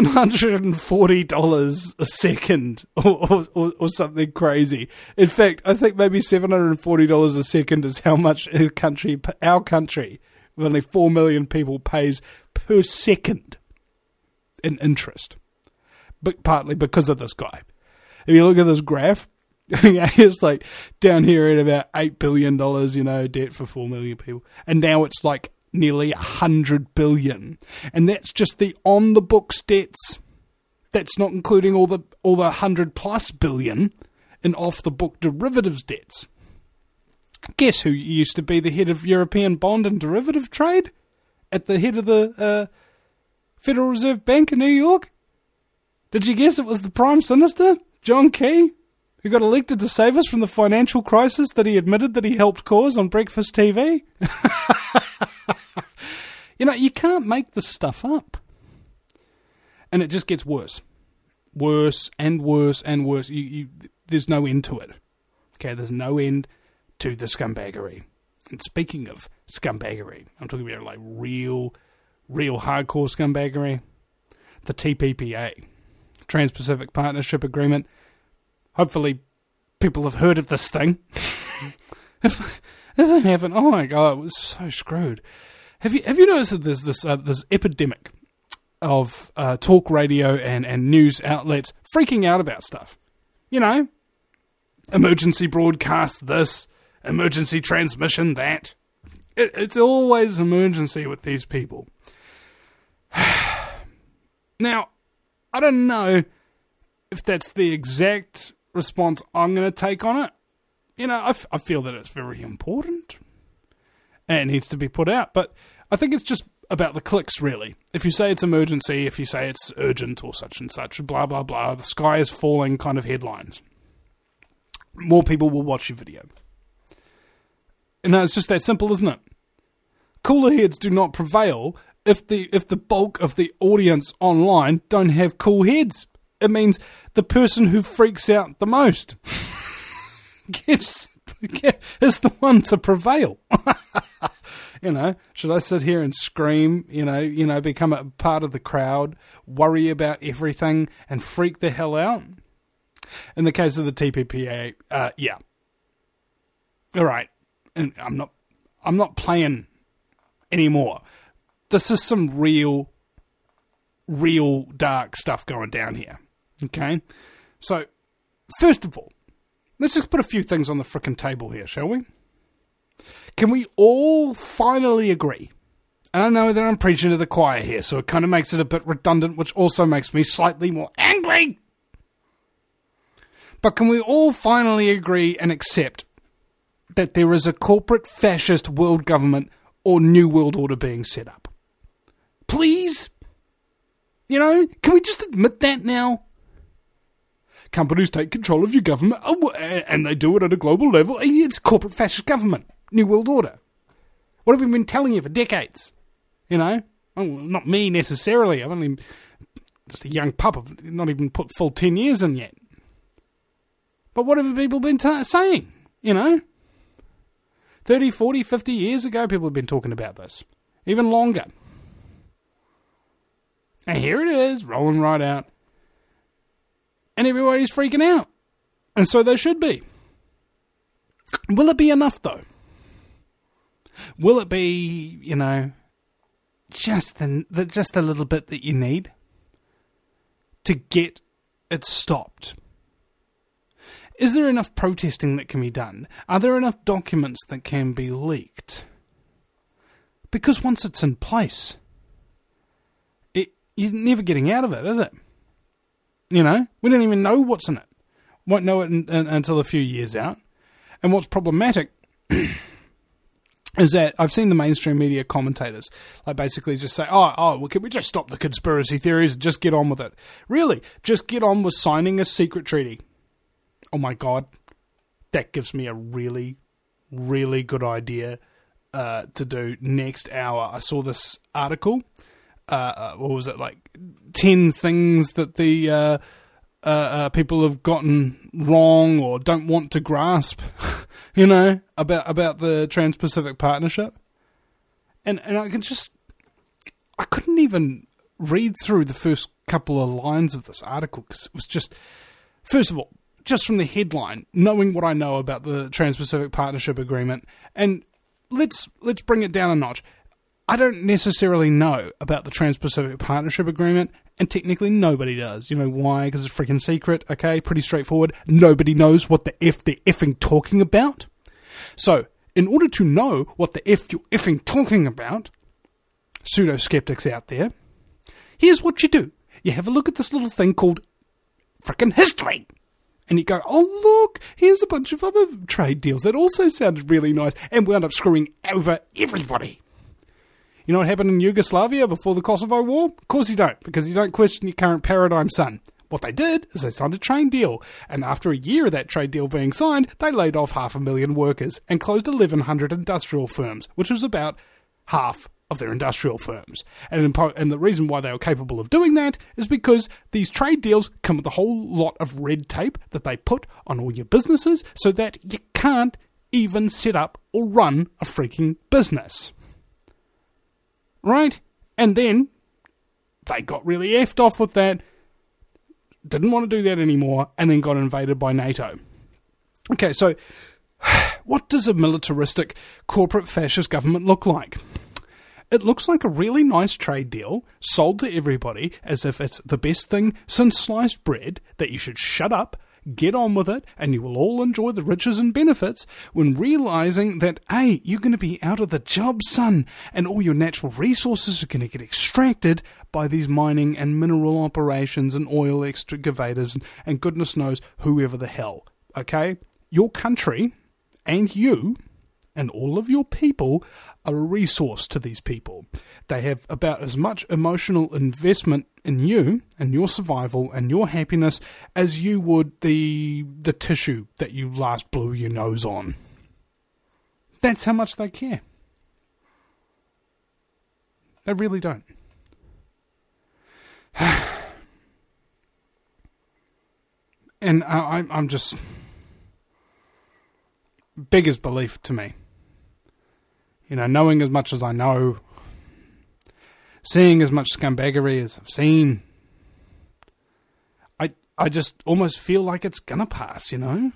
[SPEAKER 2] $740 a second or something crazy. In fact, I think maybe $740 a second is how much our country, with only 4 million people, pays per second in interest. But partly because of this guy. If you look at this graph, it's like down here at about $8 billion, debt for 4 million people. And now it's like nearly 100 billion. And that's just the on-the-books debts. That's not including all the 100-plus billion in off-the-book derivatives debts. Guess who used to be the head of European bond and derivative trade? At the head of the Federal Reserve Bank in New York? Did you guess it was the Prime Minister, John Key, who got elected to save us from the financial crisis that he admitted that he helped cause on Breakfast TV? You can't make this stuff up. And it just gets worse. Worse and worse and worse. There's no end to it. Okay, there's no end to the scumbaggery. And speaking of scumbaggery, I'm talking about like real hardcore scumbaggery. The TPPA, Trans-Pacific Partnership Agreement. Hopefully people have heard of this thing. If they haven't, oh my God, it was so screwed. Have you noticed that there's this epidemic of talk radio and news outlets freaking out about stuff? Emergency broadcast this, emergency transmission that. It's always emergency with these people. Now, I don't know if that's the exact response I'm going to take on it. I feel that it's very important and it needs to be put out, but I think it's just about the clicks, really. If you say it's emergency, if you say it's urgent or such and such, blah, blah, blah, the sky is falling kind of headlines, more people will watch your video. And it's just that simple, isn't it? Cooler heads do not prevail if the bulk of the audience online don't have cool heads. It means the person who freaks out the most gets is the one to prevail. Should I sit here and scream, become a part of the crowd, worry about everything, and freak the hell out? In the case of the TPPA, yeah. All right. And I'm not playing anymore. This is some real dark stuff going down here. Okay? So, first of all, let's just put a few things on the frickin' table here, shall we? Can we all finally agree? And I know that I'm preaching to the choir here, so it kind of makes it a bit redundant, which also makes me slightly more angry. But can we all finally agree and accept that there is a corporate fascist world government or new world order being set up? Please? Can we just admit that now? Companies take control of your government, and they do it at a global level. It's corporate fascist government, new world order. What have we been telling you for decades? Well, not me necessarily. I'm only just a young pup. I've not even put full 10 years in yet. But what have people been saying? 30, 40, 50 years ago, people have been talking about this. Even longer. And here it is, rolling right out. And everybody's freaking out. And so they should be. Will it be enough, though? Will it be, just the little bit that you need to get it stopped? Is there enough protesting that can be done? Are there enough documents that can be leaked? Because once it's in place, you're never getting out of it, is it? We don't even know what's in it. Won't know it until a few years out. And what's problematic is that I've seen the mainstream media commentators basically just say, well, can we just stop the conspiracy theories and just get on with it? Really? Just get on with signing a secret treaty. Oh my God. That gives me a really, really good idea to do next hour. I saw this article. What was it, 10 things that the people have gotten wrong or don't want to grasp, about the Trans-Pacific Partnership. And I couldn't even read through the first couple of lines of this article because it was just, first of all, just from the headline, knowing what I know about the Trans-Pacific Partnership Agreement, and let's bring it down a notch. I don't necessarily know about the Trans-Pacific Partnership Agreement, and technically nobody does. You know why? Because it's freaking secret, okay? Pretty straightforward. Nobody knows what the F they're effing talking about. So, in order to know what the F you're effing talking about, pseudo-skeptics out there, here's what you do. You have a look at this little thing called freaking history. And you go, oh look, here's a bunch of other trade deals that also sounded really nice and wound up screwing over everybody. You know what happened in Yugoslavia before the Kosovo War? Of course you don't, because you don't question your current paradigm, son. What they did is they signed a trade deal, and after a year of that trade deal being signed, they laid off 500,000 workers and closed 1,100 industrial firms, which was about half of their industrial firms. And the reason why they were capable of doing that is because these trade deals come with a whole lot of red tape that they put on all your businesses so that you can't even set up or run a freaking business. Right? And then they got really effed off with that, didn't want to do that anymore, and then got invaded by NATO. Okay, so what does a militaristic corporate fascist government look like? It looks like a really nice trade deal sold to everybody as if it's the best thing since sliced bread, that you should shut up, get on with it, and you will all enjoy the riches and benefits, when realizing that, hey, you're going to be out of the job, son, and all your natural resources are going to get extracted by these mining and mineral operations and oil excavators and goodness knows whoever the hell, okay? Your country and you and all of your people are a resource to these people. They have about as much emotional investment in you and your survival and your happiness as you would the tissue that you last blew your nose on. That's how much they care. They really don't. And I'm just... beggars belief to me. You know, knowing as much as I know, seeing as much scumbaggery as I've seen, I just almost feel like it's gonna pass, you know?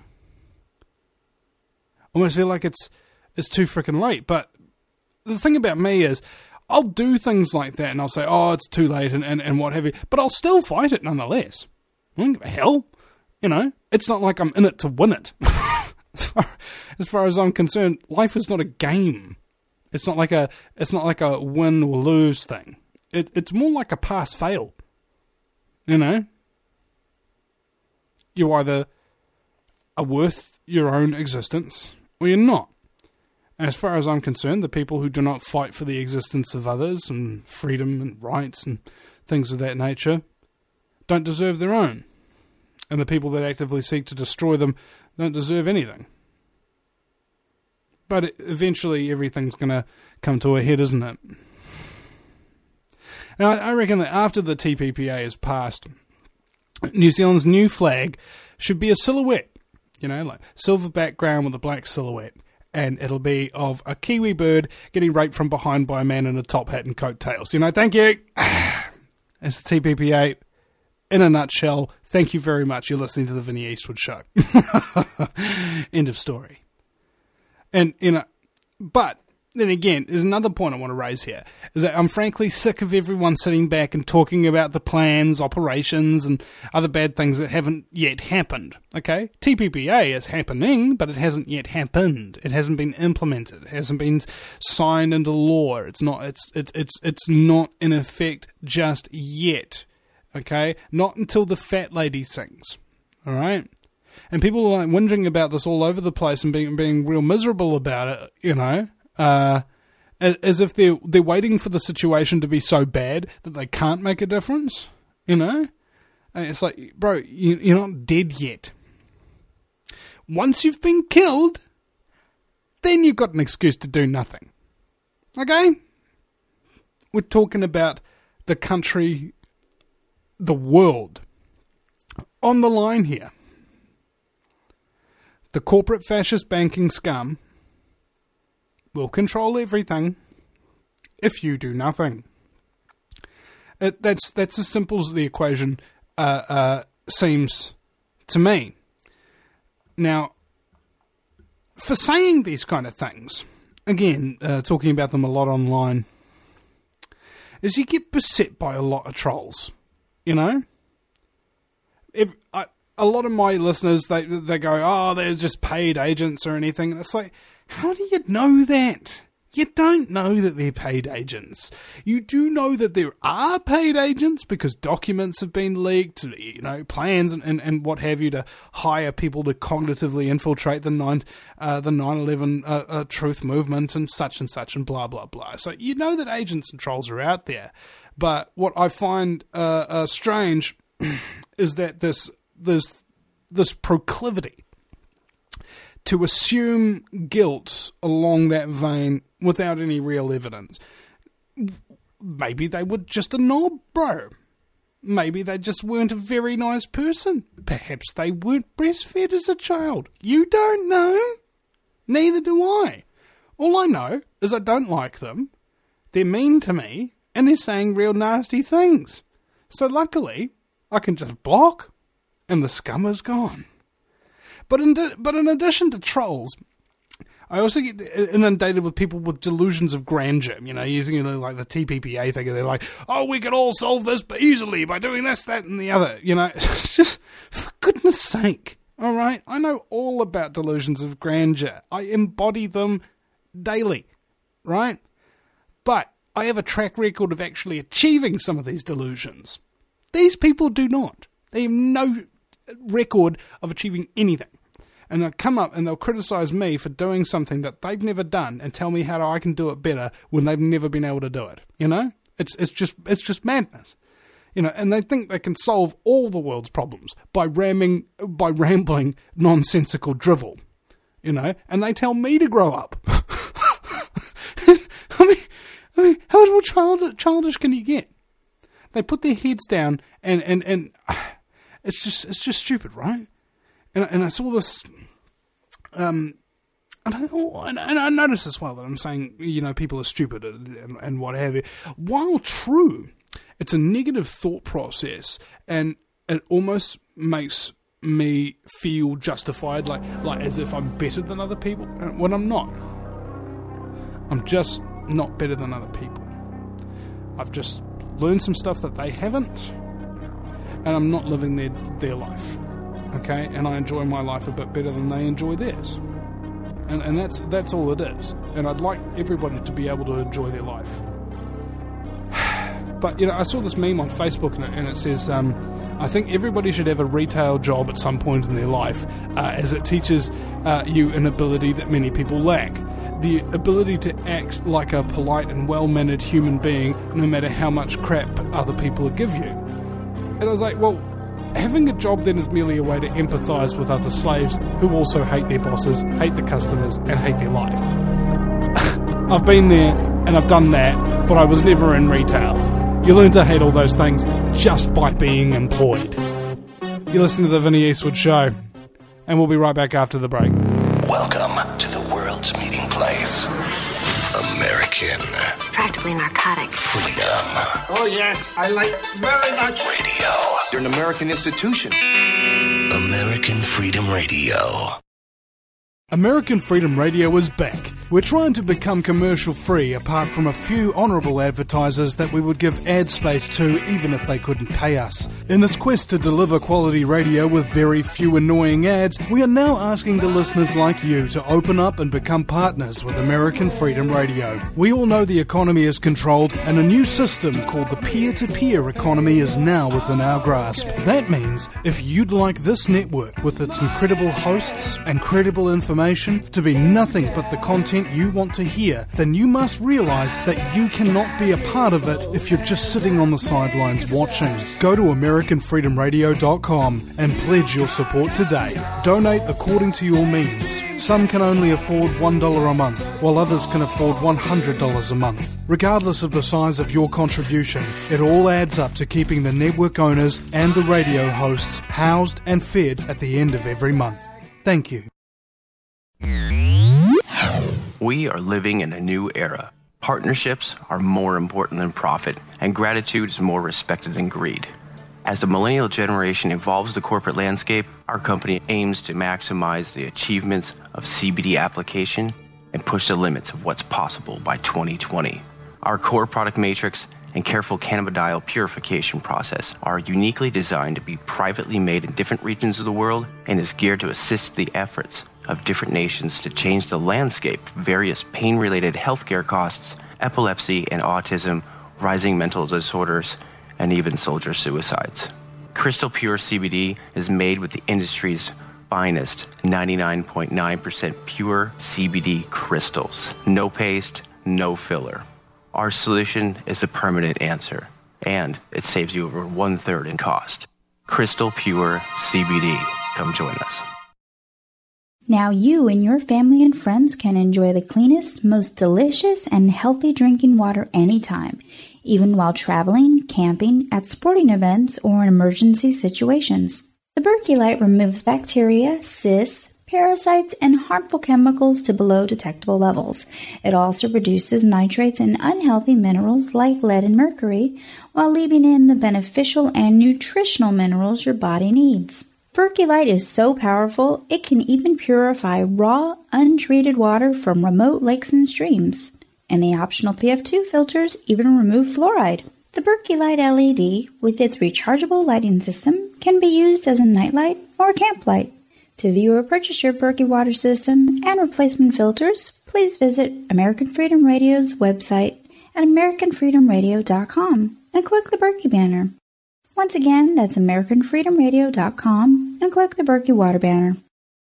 [SPEAKER 2] Almost feel like it's too freaking late. But the thing about me is, I'll do things like that and I'll say, oh, it's too late and what have you, but I'll still fight it nonetheless. I don't give a hell. You know, it's not like I'm in it to win it. As far as I'm concerned, life is not a game. It's not like a win or lose thing. It's more like a pass-fail. You know? You either are worth your own existence or you're not. As far as I'm concerned, the people who do not fight for the existence of others and freedom and rights and things of that nature don't deserve their own. And the people that actively seek to destroy them don't deserve anything. But eventually everything's going to come to a head, isn't it? Now, I reckon that after the TPPA is passed, New Zealand's new flag should be a silhouette. You know, like silver background with a black silhouette. And it'll be of a kiwi bird getting raped from behind by a man in a top hat and coattails. You know, thank you. It's the TPPA. In a nutshell, thank you very much. You're listening to the Vinnie Eastwood Show. End of story. And, you know, but then again, there's another point I want to raise here, is that I'm frankly sick of everyone sitting back and talking about the plans, operations, and other bad things that haven't yet happened, okay? TPPA is happening, but it hasn't yet happened. It hasn't been implemented. It hasn't been signed into law. It's not in effect just yet, okay? Not until the fat lady sings, all right? And people are like whinging about this all over the place and being real miserable about it, you know? As if they're waiting for the situation to be so bad that they can't make a difference, you know? And it's like, bro, you're not dead yet. Once you've been killed, then you've got an excuse to do nothing. Okay? We're talking about the country, the world, on the line here. The corporate fascist banking scum will control everything if you do nothing. That's as simple as the equation seems to me. Now, for saying these kind of things, again, talking about them a lot online, is you get beset by a lot of trolls, you know? A lot of my listeners, they go, oh, there's just paid agents or anything. And it's like, how do you know that? You don't know that they're paid agents. You do know that there are paid agents because documents have been leaked, you know, plans and what have you to hire people to cognitively infiltrate the 9/11 truth movement and such and blah, blah, blah. So you know that agents and trolls are out there. But what I find strange is that this proclivity to assume guilt along that vein without any real evidence. Maybe they were just a knob, bro. Maybe they just weren't a very nice person. Perhaps they weren't breastfed as a child. You don't know. Neither do I. All I know is I don't like them. They're mean to me, and they're saying real nasty things. So luckily, I can just block, and the scum is gone. But in addition to trolls, I also get inundated with people with delusions of grandeur, you know, using like the TPPA thing, and they're like, oh, we could all solve this easily by doing this, that, and the other, you know. It's just, for goodness sake, all right? I know all about delusions of grandeur. I embody them daily, right? But I have a track record of actually achieving some of these delusions. These people do not. They have no record of achieving anything. And they'll come up and they'll criticize me for doing something that they've never done and tell me how I can do it better when they've never been able to do it. You know? It's just madness. You know, and they think they can solve all the world's problems by rambling nonsensical drivel. You know? And they tell me to grow up. I mean, how much more childish can you get? They put their heads down and it's just stupid, right? And I saw this And I notice as well that I'm saying, people are stupid and what have you. While true, it's a negative thought process, and it almost makes me feel justified, like as if I'm better than other people, when I'm not. I'm just not better than other people. I've just learned some stuff that they haven't, and I'm not living their life, okay? And I enjoy my life a bit better than they enjoy theirs. And that's all it is. And I'd like everybody to be able to enjoy their life. But, I saw this meme on Facebook, and it says, I think everybody should have a retail job at some point in their life, as it teaches you an ability that many people lack. The ability to act like a polite and well-mannered human being, no matter how much crap other people give you. And I was like, well, having a job then is merely a way to empathise with other slaves who also hate their bosses, hate the customers, and hate their life. I've been there, and I've done that, but I was never in retail. You learn to hate all those things just by being employed. You listen to The Vinnie Eastwood Show, and we'll be right back after the break.
[SPEAKER 4] Welcome to the world's meeting place. American.
[SPEAKER 5] It's practically narcotic.
[SPEAKER 4] Freedom.
[SPEAKER 6] Oh, yes, I like very much.
[SPEAKER 4] Radio.
[SPEAKER 6] You're an American institution.
[SPEAKER 4] American Freedom Radio.
[SPEAKER 2] American Freedom Radio is back. We're trying to become commercial free, apart from a few honourable advertisers that we would give ad space to even if they couldn't pay us. In this quest to deliver quality radio with very few annoying ads, we are now asking the listeners like you to open up and become partners with American Freedom Radio. We all know the economy is controlled, and a new system called the peer-to-peer economy is now within our grasp. That means if you'd like this network with its incredible hosts and credible information to be nothing but the content you want to hear, then you must realise that you cannot be a part of it if you're just sitting on the sidelines watching. Go to AmericanFreedomRadio.com and pledge your support today. Donate according to your means. Some can only afford $1 a month, while others can afford $100 a month. Regardless of the size of your contribution, it all adds up to keeping the network owners and the radio hosts housed and fed at the end of every month. Thank you.
[SPEAKER 7] We are living in a new era. Partnerships are more important than profit, and gratitude is more respected than greed. As the millennial generation evolves the corporate landscape, our company aims to maximize the achievements of CBD application and push the limits of what's possible by 2020. Our core product matrix and careful cannabidiol purification process are uniquely designed to be privately made in different regions of the world and is geared to assist the efforts of different nations to change the landscape of various pain-related healthcare costs, epilepsy and autism, rising mental disorders, and even soldier suicides. Crystal Pure CBD is made with the industry's finest 99.9% pure CBD crystals. No paste, no filler. Our solution is a permanent answer, and it saves you over 1/3 in cost. Crystal Pure CBD. Come join us.
[SPEAKER 8] Now you and your family and friends can enjoy the cleanest, most delicious, and healthy drinking water anytime, even while traveling, camping, at sporting events, or in emergency situations. The Berkey Light removes bacteria, cysts, parasites, and harmful chemicals to below detectable levels. It also reduces nitrates and unhealthy minerals like lead and mercury, while leaving in the beneficial and nutritional minerals your body needs. Berkey Light is so powerful, it can even purify raw, untreated water from remote lakes and streams. And the optional PF2 filters even remove fluoride. The Berkey Light LED, with its rechargeable lighting system, can be used as a nightlight or camp light. To view or purchase your Berkey water system and replacement filters, please visit American Freedom Radio's website at AmericanFreedomRadio.com and click the Berkey banner. Once again, that's AmericanFreedomRadio.com and click the Berkey water banner.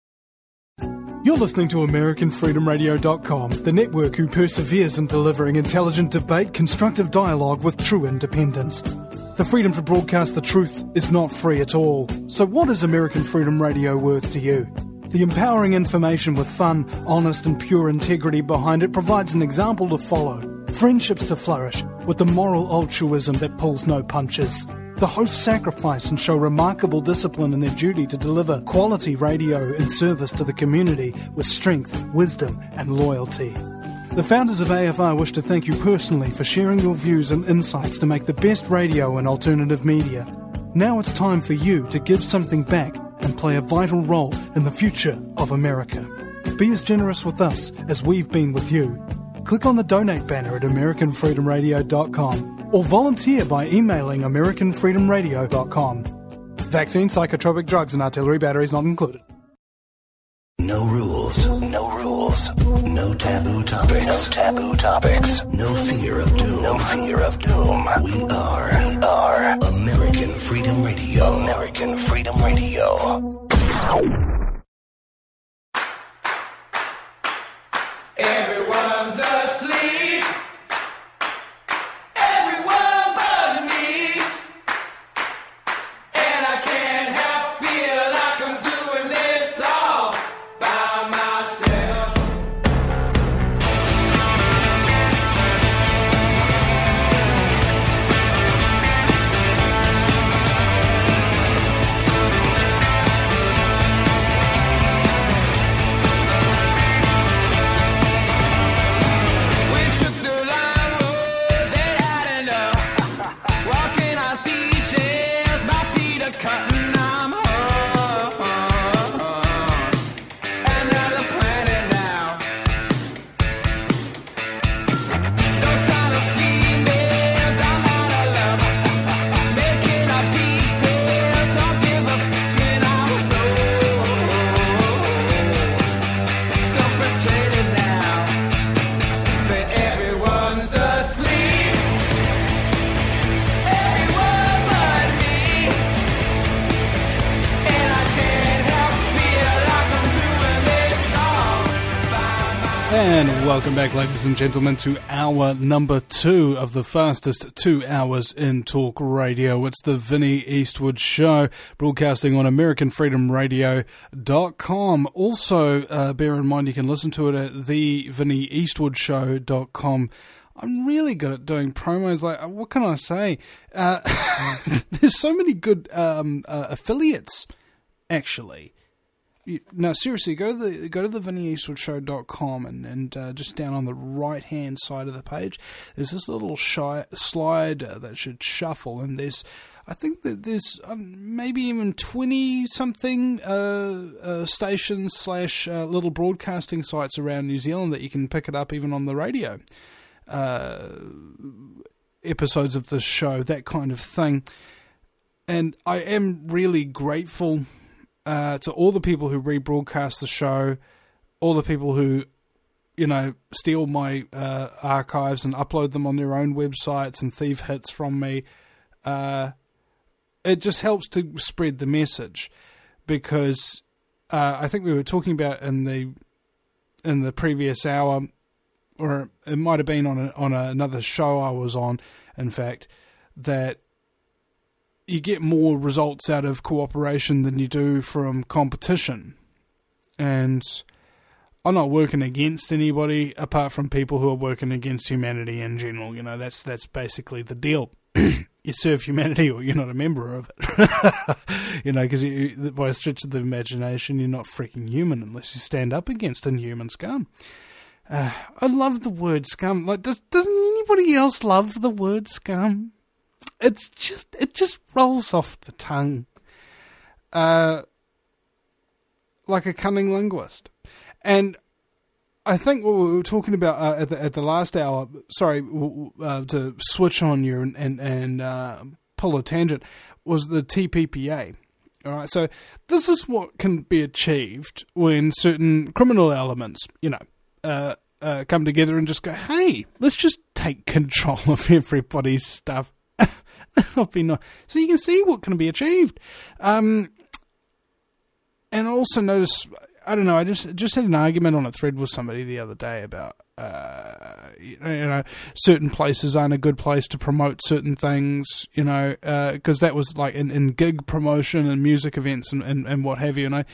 [SPEAKER 2] You're listening to AmericanFreedomRadio.com, the network who perseveres in delivering intelligent debate, constructive dialogue with true independence. The freedom to broadcast the truth is not free at all. So what is American Freedom Radio worth to you? The empowering information with fun, honest and pure integrity behind it provides an example to follow. Friendships to flourish with the moral altruism that pulls no punches. The hosts sacrifice and show remarkable discipline in their duty to deliver quality radio and service to the community with strength, wisdom, and loyalty. The founders of AFR wish to thank you personally for sharing your views and insights to make the best radio and alternative media. Now it's time for you to give something back and play a vital role in the future of America. Be as generous with us as we've been with you. Click on the donate banner at AmericanFreedomRadio.com or volunteer by emailing AmericanFreedomRadio.com. Vaccine, psychotropic drugs, and artillery batteries not included.
[SPEAKER 4] No rules, no rules, no taboo topics, no taboo topics, no fear of doom, no fear of doom. We are American Freedom Radio, American Freedom Radio.
[SPEAKER 1] Everyone's asleep. Everyone but me. And I can't help feel like I'm doing this all by myself. We took the long road that had enough. Walking on seashells, my feet are cutting. I'm home. Another planet now. Those silent females, I'm out of love. Making up details, don't give a fuck, and I'm so frustrated now. But everyone's asleep. Everyone but me. And I can't help feel like I'm doing this all by myself.
[SPEAKER 2] And welcome back, ladies and gentlemen, to hour number 2 of the fastest 2 hours in talk radio. It's the Vinnie Eastwood Show, broadcasting on AmericanFreedomRadio.com. Also, bear in mind you can listen to it at thevinnieeastwoodshow.com. I'm really good at doing promos. Like, what can I say? There's so many good affiliates, actually. No, seriously, go to the VinnieEastwoodShow.com and just down on the right-hand side of the page, there's this little slide that should shuffle, and I think that there's maybe even 20-something stations / little broadcasting sites around New Zealand that you can pick it up even on the radio. Episodes of the show, that kind of thing. And I am really grateful to all the people who rebroadcast the show, all the people who, steal my archives and upload them on their own websites and thieve hits from me. It just helps to spread the message, because I think we were talking about in the previous hour, or it might have been on another show I was on, in fact, that you get more results out of cooperation than you do from competition. And I'm not working against anybody apart from people who are working against humanity in general. That's basically the deal. You serve humanity or you're not a member of it. Because by a stretch of the imagination, you're not freaking human unless you stand up against inhuman scum. I love the word scum. Like, doesn't anybody else love the word scum? It just rolls off the tongue, like a cunning linguist. And I think what we were talking about at the last hour, sorry, to switch on you and pull a tangent, was the TPPA. All right, so this is what can be achieved when certain criminal elements, come together and just go, hey, let's just take control of everybody's stuff. That'll be nice. So you can see what can be achieved. And I also noticed, I don't know, I just had an argument on a thread with somebody the other day about, certain places aren't a good place to promote certain things, because that was like in gig promotion and music events and what have you. And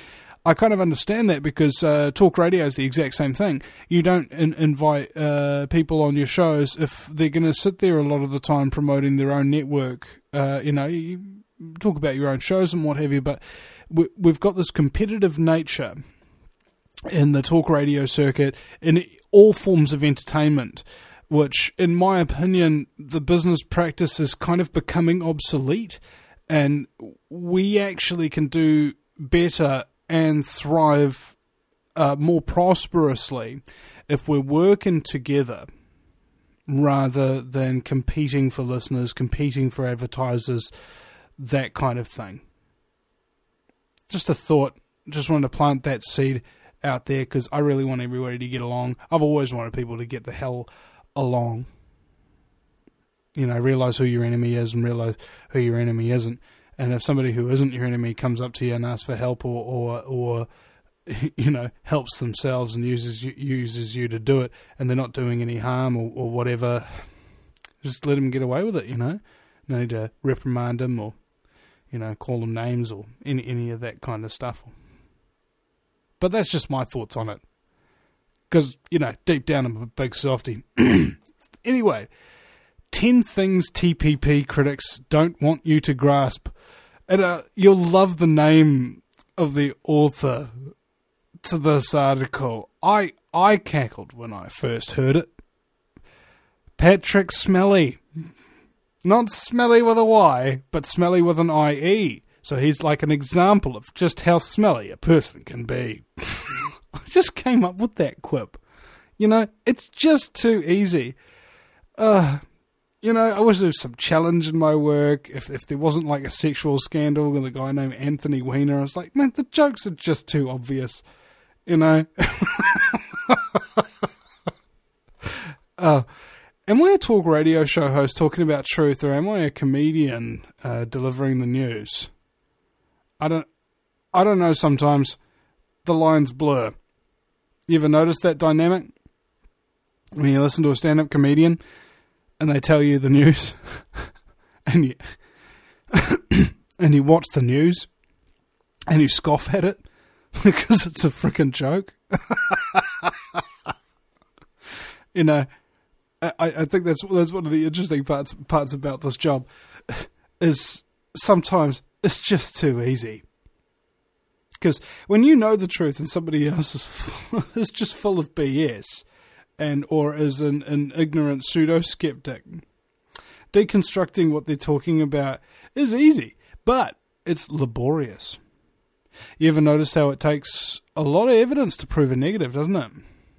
[SPEAKER 2] I kind of understand that because talk radio is the exact same thing. You don't invite people on your shows if they're going to sit there a lot of the time promoting their own network. You talk about your own shows and what have you, but we've got this competitive nature in the talk radio circuit in all forms of entertainment, which, in my opinion, the business practice is kind of becoming obsolete, and we actually can do better and thrive more prosperously if we're working together rather than competing for listeners, competing for advertisers, that kind of thing. Just a thought. Just wanted to plant that seed out there because I really want everybody to get along. I've always wanted people to get the hell along. Realize who your enemy is and realize who your enemy isn't. And if somebody who isn't your enemy comes up to you and asks for help or helps themselves and uses you to do it, and they're not doing any harm or whatever, just let them get away with it. No need to reprimand them or call them names or any of that kind of stuff. But that's just my thoughts on it. Because deep down I'm a big softy. Anyway, 10 things TPP critics don't want you to grasp. And you'll love the name of the author to this article. I cackled when I first heard it. Patrick Smelly. Not smelly with a Y, but smelly with an IE. So he's like an example of just how smelly a person can be. I just came up with that quip. It's just too easy. I wish there was some challenge in my work. If there wasn't like a sexual scandal with a guy named Anthony Weiner, I was like, man, the jokes are just too obvious. Am I a talk radio show host talking about truth, or am I a comedian delivering the news? I don't know. Sometimes the lines blur. You ever notice that dynamic when you listen to a stand-up comedian and they tell you the news, and you watch the news, and you scoff at it because it's a frickin' joke? I think that's one of the interesting parts about this job, is sometimes it's just too easy. Because when you know the truth and somebody else is just full of BS, or is an ignorant pseudo-skeptic, deconstructing what they're talking about is easy, but it's laborious. You ever notice how it takes a lot of evidence to prove a negative, doesn't it?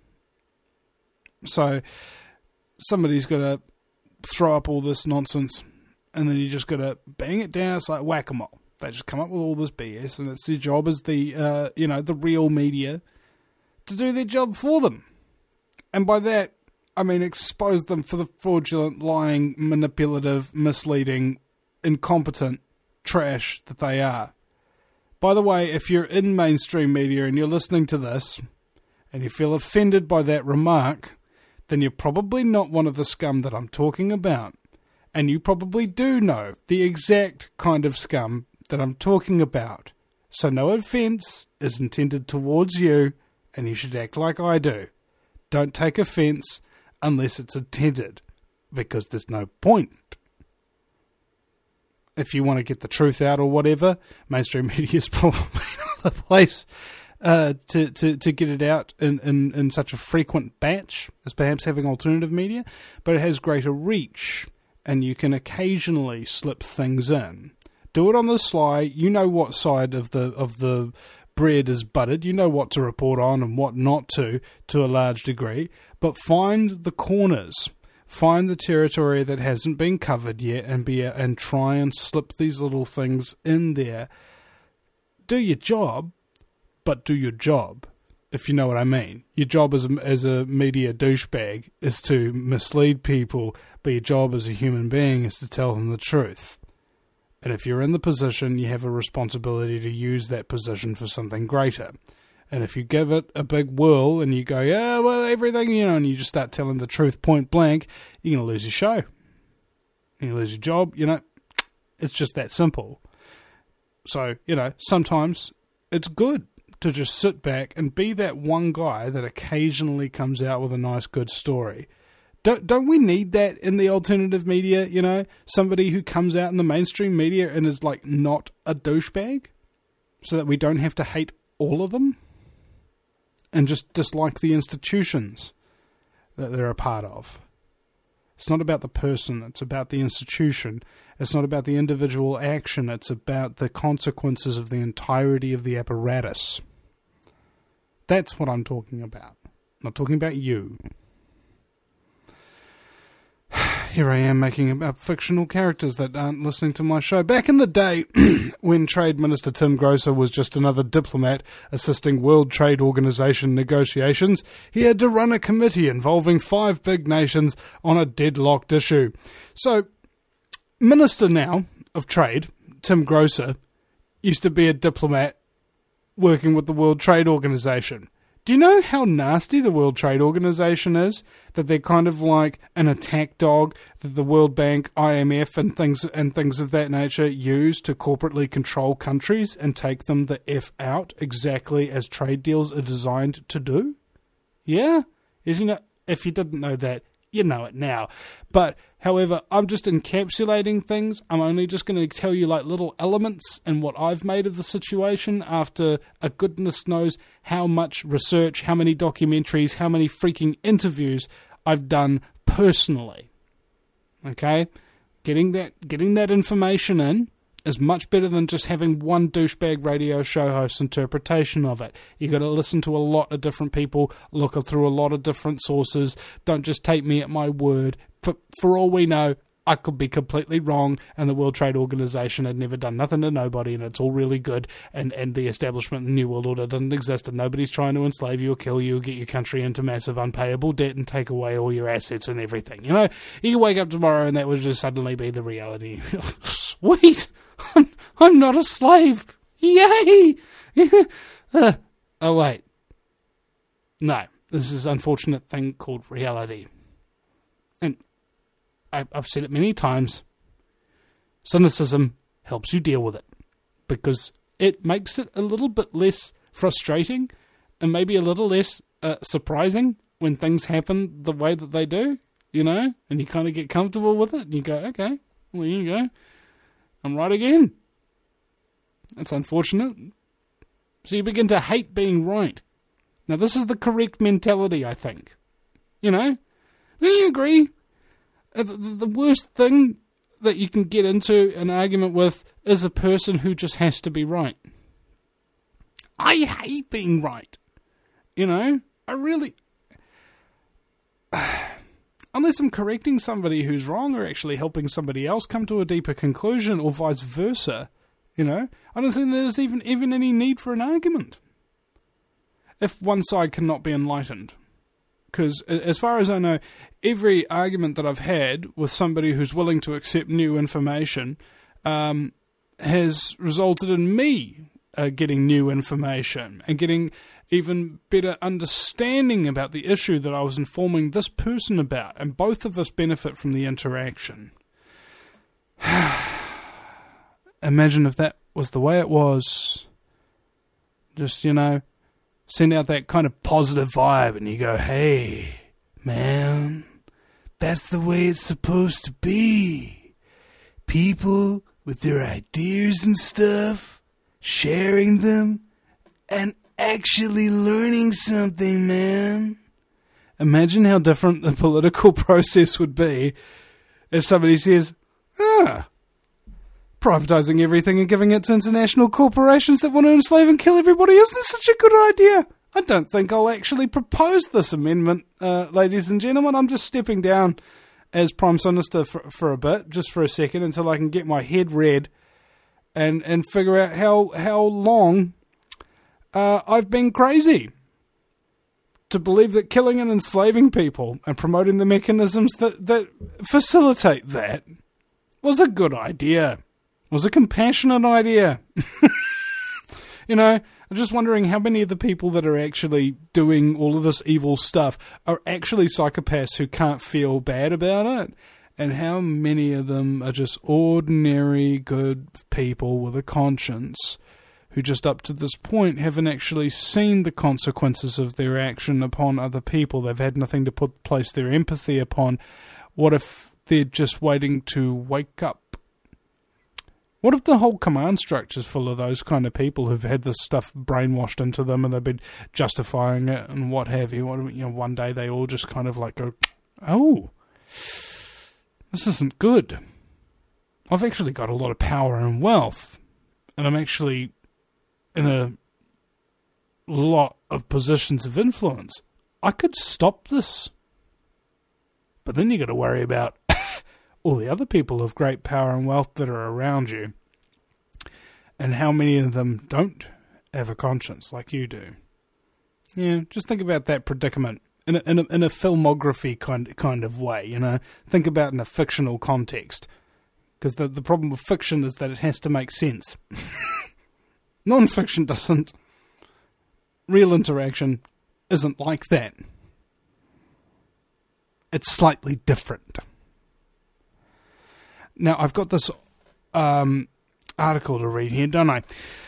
[SPEAKER 2] So somebody's got to throw up all this nonsense, and then you just got to bang it down. It's like whack-a-mole. They just come up with all this BS, and it's their job as the real media to do their job for them. And by that, I mean expose them for the fraudulent, lying, manipulative, misleading, incompetent trash that they are. By the way, if you're in mainstream media and you're listening to this, and you feel offended by that remark, then you're probably not one of the scum that I'm talking about. And you probably do know the exact kind of scum that I'm talking about. So no offence is intended towards you, and you should act like I do. Don't take offence unless it's intended, because there's no point. If you want to get the truth out or whatever, mainstream media is probably not the place to get it out in such a frequent batch as perhaps having alternative media, but it has greater reach, and you can occasionally slip things in. Do it on the sly. You know what side of the bread is buttered. You know what to report on and what not to a large degree. But find the corners. Find the territory that hasn't been covered yet and try and slip these little things in there. Do your job, but do your job, if you know what I mean. Your job as a media douchebag is to mislead people, but your job as a human being is to tell them the truth. And if you're in the position, you have a responsibility to use that position for something greater. And if you give it a big whirl and you go, yeah, well, everything, and you just start telling the truth point blank, you're going to lose your show. You're going to lose your job, It's just that simple. So, sometimes it's good to just sit back and be that one guy that occasionally comes out with a nice, good story. Don't we need that in the alternative media, you know? Somebody who comes out in the mainstream media and is, like, not a douchebag? So that we don't have to hate all of them? And just dislike the institutions that they're a part of. It's not about the person, it's about the institution. It's not about the individual action, it's about the consequences of the entirety of the apparatus. That's what I'm talking about. I'm not talking about you. Here I am making about fictional characters that aren't listening to my show. Back in the day, when Trade Minister Tim Grocer was just another diplomat assisting World Trade Organization negotiations, he had to run a committee involving 5 big nations on a deadlocked issue. So, Minister now of Trade, Tim Grocer, used to be a diplomat working with the World Trade Organization. Do you know how nasty the World Trade Organization is? That they're kind of like an attack dog that the World Bank, IMF, and things of that nature use to corporately control countries and take them the F out, exactly as trade deals are designed to do? Yeah? If you didn't know that, you know it now. But, however, I'm just encapsulating things. I'm only just going to tell you like little elements and what I've made of the situation after a goodness knows how much research, how many documentaries, how many freaking interviews I've done personally. Okay? Getting that information in is much better than just having one douchebag radio show host's interpretation of it. You got to listen to a lot of different people, look through a lot of different sources. Don't just take me at my word. For all we know, I could be completely wrong, and the World Trade Organization had never done nothing to nobody, and it's all really good, and the establishment in the New World Order doesn't exist, and nobody's trying to enslave you or kill you or get your country into massive unpayable debt and take away all your assets and everything. You know, you can wake up tomorrow and that would just suddenly be the reality. Sweet! I'm not a slave! Yay! Oh, wait. No, this is an unfortunate thing called reality. And I've said it many times. Cynicism helps you deal with it because it makes it a little bit less frustrating and maybe a little less surprising when things happen the way that they do, you know, and you kind of get comfortable with it and you go, okay, well, there you go. I'm right again. That's unfortunate. So you begin to hate being right. Now, this is the correct mentality, I think. You know? Do you agree? The worst thing that you can get into an argument with is a person who just has to be right. I hate being right. You know? I really... Unless I'm correcting somebody who's wrong or actually helping somebody else come to a deeper conclusion or vice versa, you know, I don't think there's even any need for an argument. If one side cannot be enlightened. Because as far as I know, every argument that I've had with somebody who's willing to accept new information has resulted in me getting new information and getting even better understanding about the issue that I was informing this person about, and both of us benefit from the interaction. Imagine if that was the way it was. Just, you know, send out that kind of positive vibe and you go, hey, man, that's the way it's supposed to be. People with their ideas and stuff, sharing them, and actually learning something, man. Imagine how different the political process would be if somebody says, privatizing everything and giving it to international corporations that want to enslave and kill everybody isn't such a good idea. I don't think I'll actually propose this amendment, ladies and gentlemen. I'm just stepping down as Prime Minister for a bit, just for a second, until I can get my head read and figure out how long I've been crazy to believe that killing and enslaving people and promoting the mechanisms that facilitate that was a good idea. Was a compassionate idea. You know, I'm just wondering how many of the people that are actually doing all of this evil stuff are actually psychopaths who can't feel bad about it, and how many of them are just ordinary good people with a conscience who just up to this point haven't actually seen the consequences of their action upon other people. They've had nothing to place their empathy upon. What if they're just waiting to wake up? What if the whole command structure's full of those kind of people who've had this stuff brainwashed into them and they've been justifying it and what have you? One day they all just kind of like go, oh, this isn't good. I've actually got a lot of power and wealth, and I'm actually in a lot of positions of influence. I could stop this. But then you got to worry about all the other people of great power and wealth that are around you, and how many of them don't have a conscience like you do. Yeah, just think about that predicament in a filmography kind of way, you know. Think about it in a fictional context, because the problem with fiction is that it has to make sense. Non-fiction doesn't. Real interaction isn't like that. It's slightly different. Now, I've got this article to read here, don't I?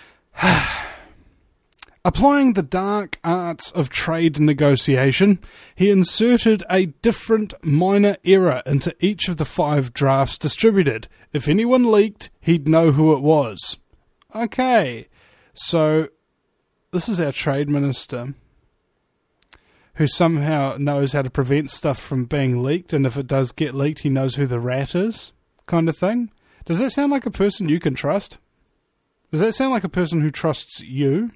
[SPEAKER 2] Applying the dark arts of trade negotiation, he inserted a different minor error into each of the 5 drafts distributed. If anyone leaked, he'd know who it was. Okay, so this is our trade minister, who somehow knows how to prevent stuff from being leaked, and if it does get leaked, he knows who the rat is, kind of thing. Does that sound like a person you can trust? Does that sound like a person who trusts you?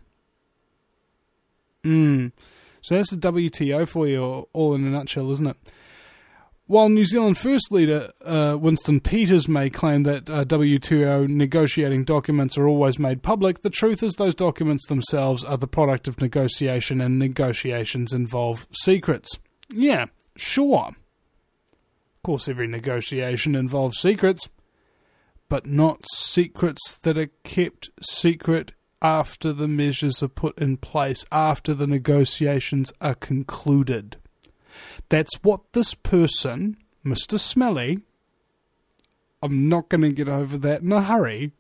[SPEAKER 2] So that's the WTO for you, all in a nutshell, isn't it? While New Zealand First Leader Winston Peters may claim that WTO negotiating documents are always made public, the truth is those documents themselves are the product of negotiation, and negotiations involve secrets. Yeah, sure. Of course, every negotiation involves secrets, but not secrets that are kept secret after the measures are put in place, after the negotiations are concluded. That's what this person, Mr. Smelly, I'm not going to get over that in a hurry.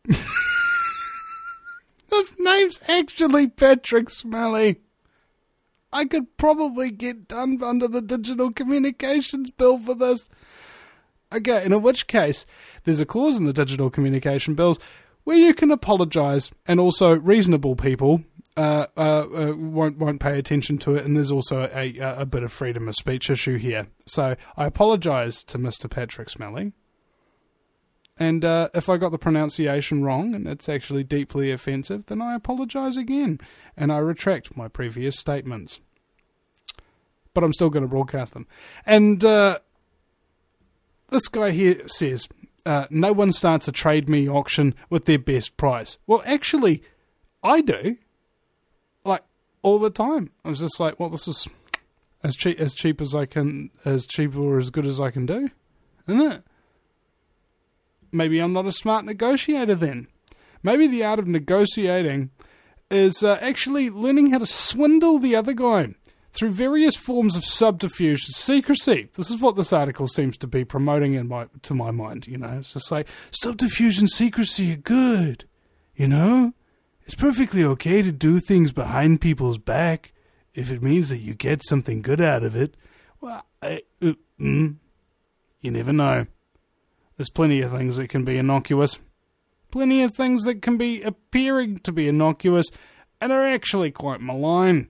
[SPEAKER 2] His name's actually Patrick Smelly. I could probably get done under the Digital Communications Bill for this. Okay, and in which case, there's a clause in the Digital Communication Bills where you can apologise, and also reasonable people won't pay attention to it, and there's also a bit of freedom of speech issue here. So I apologise to Mr. Patrick Smelly, and if I got the pronunciation wrong and it's actually deeply offensive, then I apologise again, and I retract my previous statements. But I'm still going to broadcast them. And this guy here says, no one starts a Trade Me auction with their best price. Well, actually, I do. Like, all the time. I was just like, well, this is as cheap as I can, as cheap or as good as I can do, isn't it? Maybe I'm not a smart negotiator then. Maybe the art of negotiating is actually learning how to swindle the other guy through various forms of subterfuge and secrecy. This is what this article seems to be promoting to my mind, you know. It's just like, subterfuge and secrecy are good, you know. It's perfectly okay to do things behind people's back if it means that you get something good out of it. Well, you never know. There's plenty of things that can be innocuous. Plenty of things that can be appearing to be innocuous and are actually quite malign.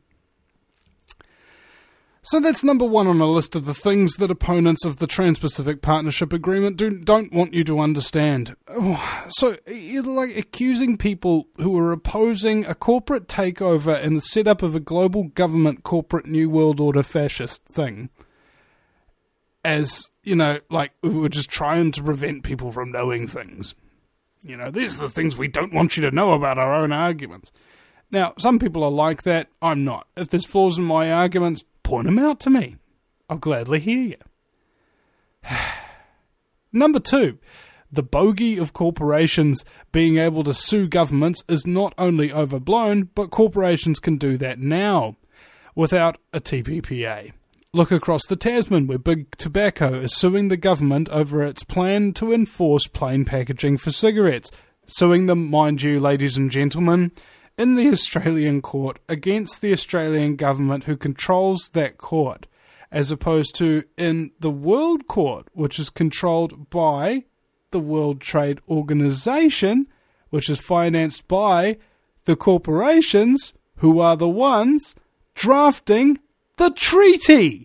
[SPEAKER 2] So that's number 1 on a list of the things that opponents of the Trans-Pacific Partnership Agreement don't want you to understand. So you're like accusing people who are opposing a corporate takeover and the setup of a global government corporate New World Order fascist thing as, you know, like we're just trying to prevent people from knowing things. You know, these are the things we don't want you to know about our own arguments. Now, some people are like that. I'm not. If there's flaws in my arguments, point them out to me. I'll gladly hear you. Number 2, the bogey of corporations being able to sue governments is not only overblown, but corporations can do that now without a TPPA. Look across the Tasman, where Big Tobacco is suing the government over its plan to enforce plain packaging for cigarettes. Suing them, mind you, ladies and gentlemen, in the Australian court against the Australian government who controls that court, as opposed to in the World Court, which is controlled by the World Trade Organization, which is financed by the corporations who are the ones drafting the treaty.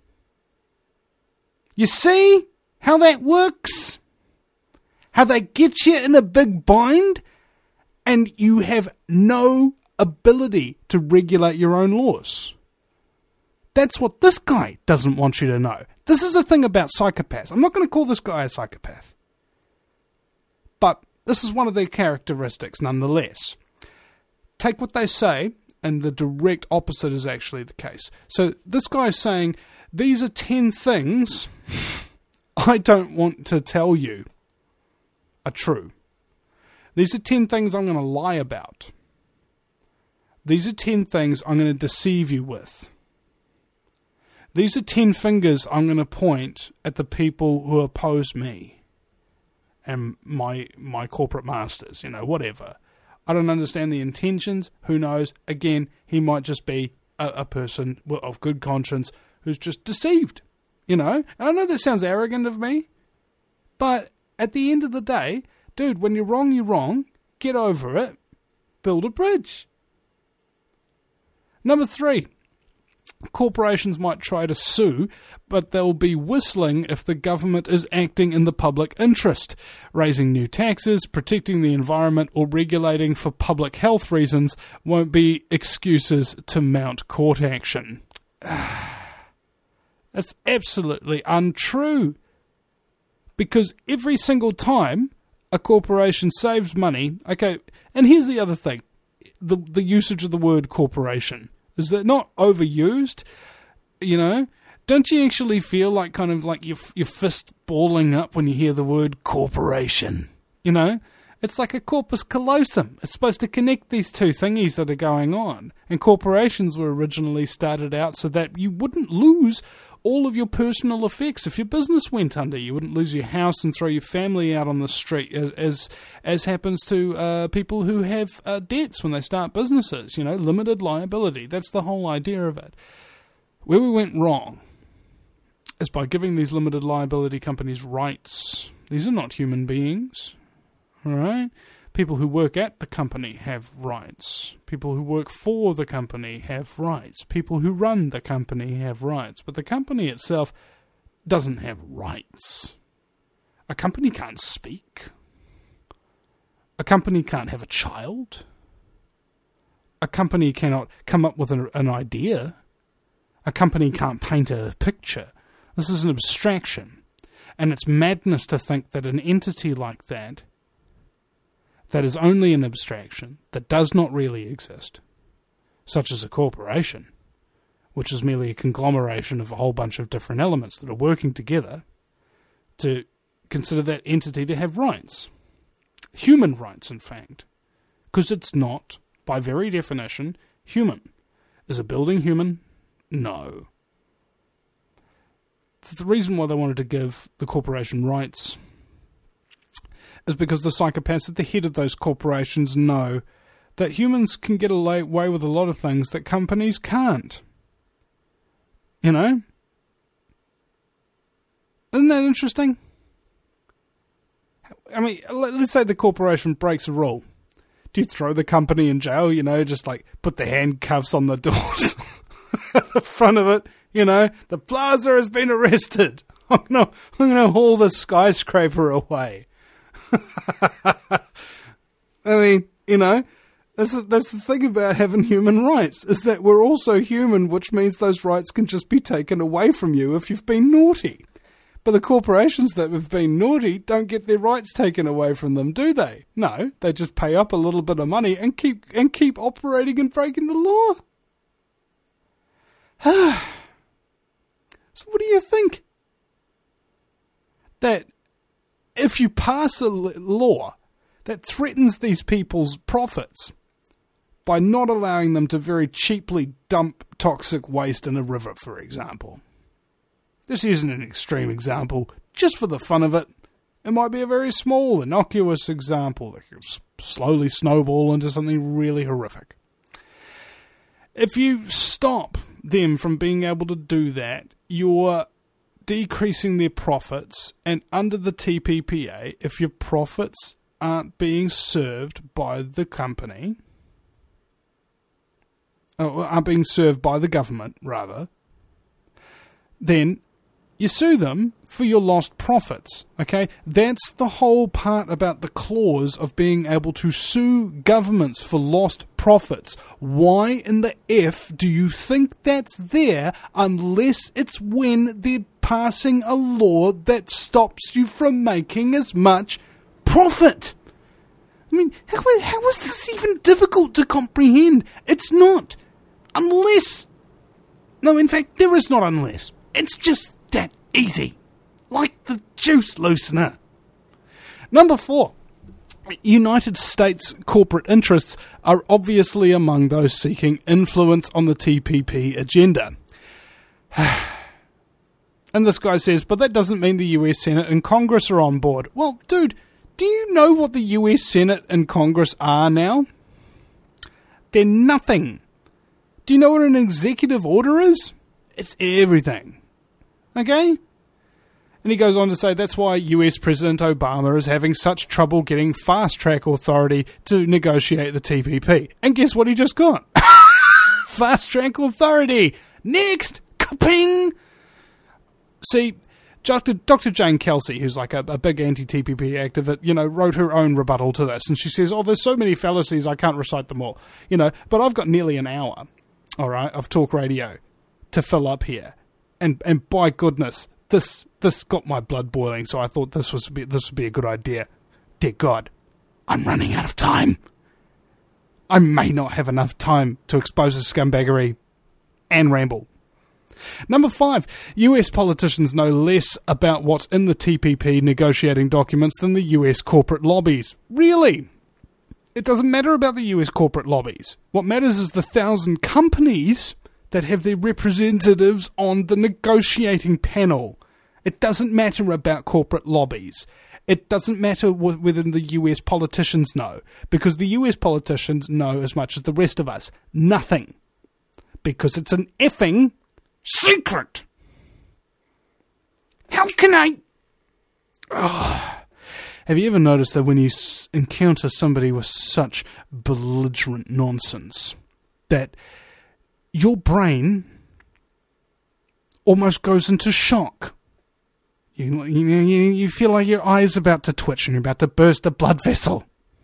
[SPEAKER 2] You see how that works? How they get you in a big bind and you have no ability to regulate your own laws. That's what this guy doesn't want you to know. This is the thing about psychopaths. I'm not going to call this guy a psychopath. But this is one of their characteristics nonetheless. Take what they say, and the direct opposite is actually the case. So this guy is saying, these are 10 things I don't want to tell you are true. These are 10 things I'm going to lie about. These are 10 things I'm going to deceive you with. These are 10 fingers I'm going to point at the people who oppose me and my corporate masters, whatever. I don't understand the intentions. Who knows? Again, he might just be a person of good conscience who's just deceived. I know that sounds arrogant of me, but at the end of the day, dude, when you're wrong, you're wrong. Get over it. Build a bridge. Number 3. Corporations might try to sue, but they'll be whistling if the government is acting in the public interest. Raising new taxes, protecting the environment, or regulating for public health reasons won't be excuses to mount court action. That's absolutely untrue. Because every single time a corporation saves money... Okay, and here's the other thing. The usage of the word corporation. Is that not overused? Don't you actually feel like kind of like your fist balling up when you hear the word corporation? It's like a corpus callosum. It's supposed to connect these two thingies that are going on. And corporations were originally started out so that you wouldn't lose all of your personal effects. If your business went under, you wouldn't lose your house and throw your family out on the street, as happens to people who have debts when they start businesses. Limited liability. That's the whole idea of it. Where we went wrong is by giving these limited liability companies rights. These are not human beings. All right? People who work at the company have rights. People who work for the company have rights. People who run the company have rights. But the company itself doesn't have rights. A company can't speak. A company can't have a child. A company cannot come up with an idea. A company can't paint a picture. This is an abstraction. And it's madness to think that an entity like that is only an abstraction, that does not really exist, such as a corporation, which is merely a conglomeration of a whole bunch of different elements that are working together to consider that entity to have rights. Human rights, in fact. Because it's not, by very definition, human. Is a building human? No. The reason why they wanted to give the corporation rights is because the psychopaths at the head of those corporations know that humans can get away with a lot of things that companies can't. Isn't that interesting? I mean, let's say the corporation breaks a rule. Do you throw the company in jail, just like put the handcuffs on the doors at the front of it? The plaza has been arrested. I'm gonna haul the skyscraper away. I mean, that's the thing about having human rights, is that we're also human, which means those rights can just be taken away from you if you've been naughty. But the corporations that have been naughty don't get their rights taken away from them, do they? No, they just pay up a little bit of money and keep operating and breaking the law. So what do you think? That if you pass a law that threatens these people's profits by not allowing them to very cheaply dump toxic waste in a river, for example. This isn't an extreme example, just for the fun of it, It might be a very small, innocuous example that could slowly snowball into something really horrific. If you stop them from being able to do that, you're decreasing their profits, and under the TPPA, if your profits aren't being served by the company, or aren't being served by the government, rather, then you sue them for your lost profits, okay? That's the whole part about the clause of being able to sue governments for lost profits. Why in the F do you think that's there unless it's when they're passing a law that stops you from making as much profit? I mean, how is this even difficult to comprehend? It's not. Unless... No, in fact, there is not unless. It's just that easy. Like the juice loosener. Number 4. United States corporate interests are obviously among those seeking influence on the TPP agenda. And this guy says, but that doesn't mean the US Senate and Congress are on board. Well, dude, do you know what the US Senate and Congress are now? They're nothing. Do you know what an executive order is? It's everything. Okay? And he goes on to say that's why US President Obama is having such trouble getting fast-track authority to negotiate the TPP. And guess what he just got? Fast-track authority. Next! Kaping! See, Dr. Jane Kelsey, who's like a big anti-TPP activist, wrote her own rebuttal to this. And she says, there's so many fallacies, I can't recite them all. But I've got nearly an hour, all right, of talk radio to fill up here. And by goodness, this got my blood boiling, so I thought this would be a good idea. Dear God, I'm running out of time. I may not have enough time to expose the scumbaggery and ramble. Number 5, US politicians know less about what's in the TPP negotiating documents than the US corporate lobbies. Really? It doesn't matter about the US corporate lobbies. What matters is the 1,000 companies that have their representatives on the negotiating panel. It doesn't matter about corporate lobbies. It doesn't matter whether the US politicians know, because the US politicians know as much as the rest of us. Nothing. Because it's an effing secret. How can I... Have you ever noticed that when you encounter somebody with such belligerent nonsense, that your brain almost goes into shock? You feel like your eye's about to twitch and you're about to burst a blood vessel.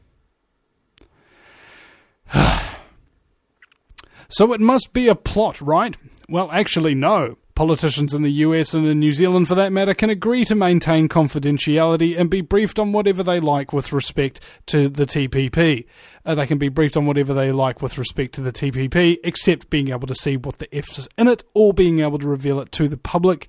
[SPEAKER 2] So it must be a plot, right? Well, actually, no. Politicians in the US and in New Zealand, for that matter, can agree to maintain confidentiality and be briefed on whatever they like with respect to the TPP. They can be briefed on whatever they like with respect to the TPP, except being able to see what the F's in it or being able to reveal it to the public.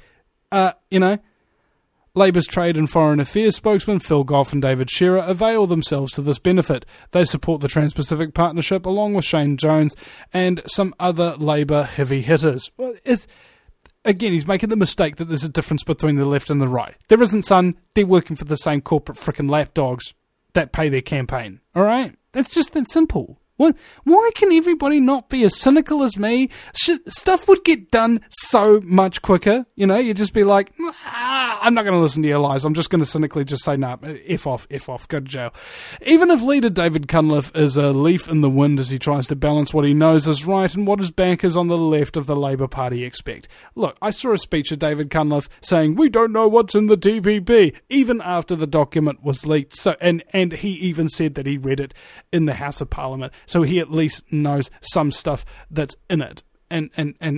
[SPEAKER 2] Labour's Trade and Foreign Affairs spokesman Phil Goff and David Shearer avail themselves to this benefit. They support the Trans-Pacific Partnership along with Shane Jones and some other Labour heavy hitters. Well, again, he's making the mistake that there's a difference between the left and the right. There isn't, son. They're working for the same corporate frickin' lapdogs that pay their campaign. All right? That's just that simple. Why can everybody not be as cynical as me? Stuff would get done so much quicker. You'd just be like, I'm not going to listen to your lies. I'm just going to cynically just say, nah, F off, go to jail. Even if leader David Cunliffe is a leaf in the wind as he tries to balance what he knows is right and what his backers on the left of the Labour Party expect. Look, I saw a speech of David Cunliffe saying, we don't know what's in the TPP, even after the document was leaked. So, and he even said that he read it in the House of Parliament. So he at least knows some stuff that's in it. I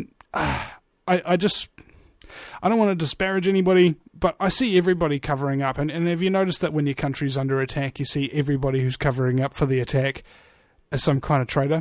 [SPEAKER 2] don't want to disparage anybody, but I see everybody covering up. And have you noticed that when your country's under attack, you see everybody who's covering up for the attack as some kind of traitor?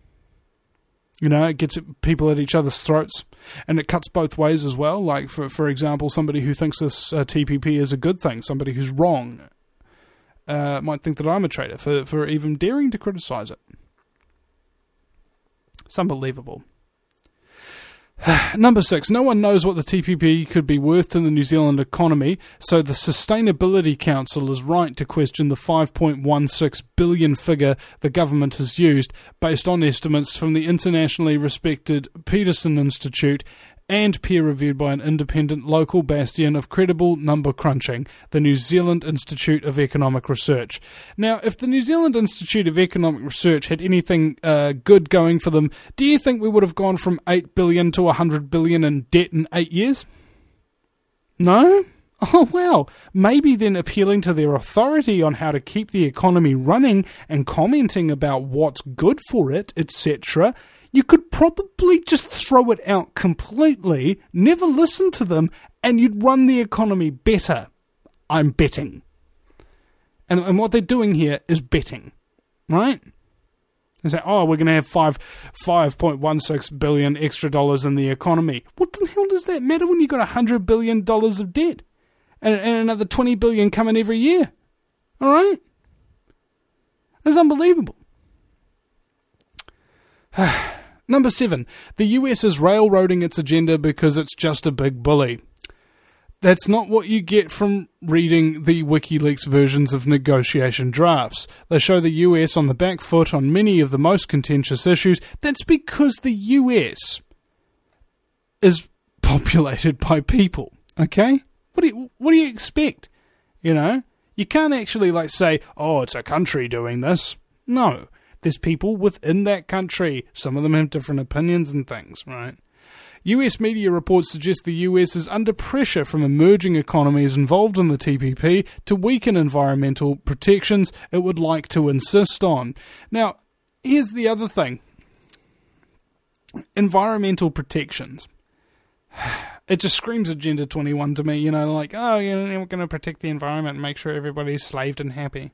[SPEAKER 2] It gets people at each other's throats. And it cuts both ways as well. Like, for example, somebody who thinks this TPP is a good thing, somebody who's wrong, might think that I'm a traitor for even daring to criticise it. It's unbelievable. Number 6, no one knows what the TPP could be worth to the New Zealand economy, so the Sustainability Council is right to question the 5.16 billion figure the government has used, based on estimates from the internationally respected Peterson Institute and peer-reviewed by an independent local bastion of credible number crunching, the New Zealand Institute of Economic Research. Now, if the New Zealand Institute of Economic Research had anything good going for them, do you think we would have gone from 8 billion to 100 billion in debt in 8 years? No? Oh, well, maybe then appealing to their authority on how to keep the economy running and commenting about what's good for it, etc., you could probably just throw it out completely, never listen to them, and you'd run the economy better. I'm betting. And what they're doing here is betting, right? They say, oh, we're going to have 5.16 billion extra dollars in the economy. What the hell does that matter when you've got $100 billion of debt? And another 20 billion coming every year. All right? That's unbelievable. Number 7, the US is railroading its agenda because it's just a big bully. That's not what you get from reading the WikiLeaks versions of negotiation drafts. They show the US on the back foot on many of the most contentious issues. That's because the US is populated by people, okay? What do you expect? You know? You can't actually say, oh, it's a country doing this. No. There's people within that country. Some of them have different opinions and things, right? US media reports suggest the US is under pressure from emerging economies involved in the TPP to weaken environmental protections it would like to insist on. Now, here's the other thing. Environmental protections. It just screams Agenda 21 to me, we're going to protect the environment and make sure everybody's slaved and happy.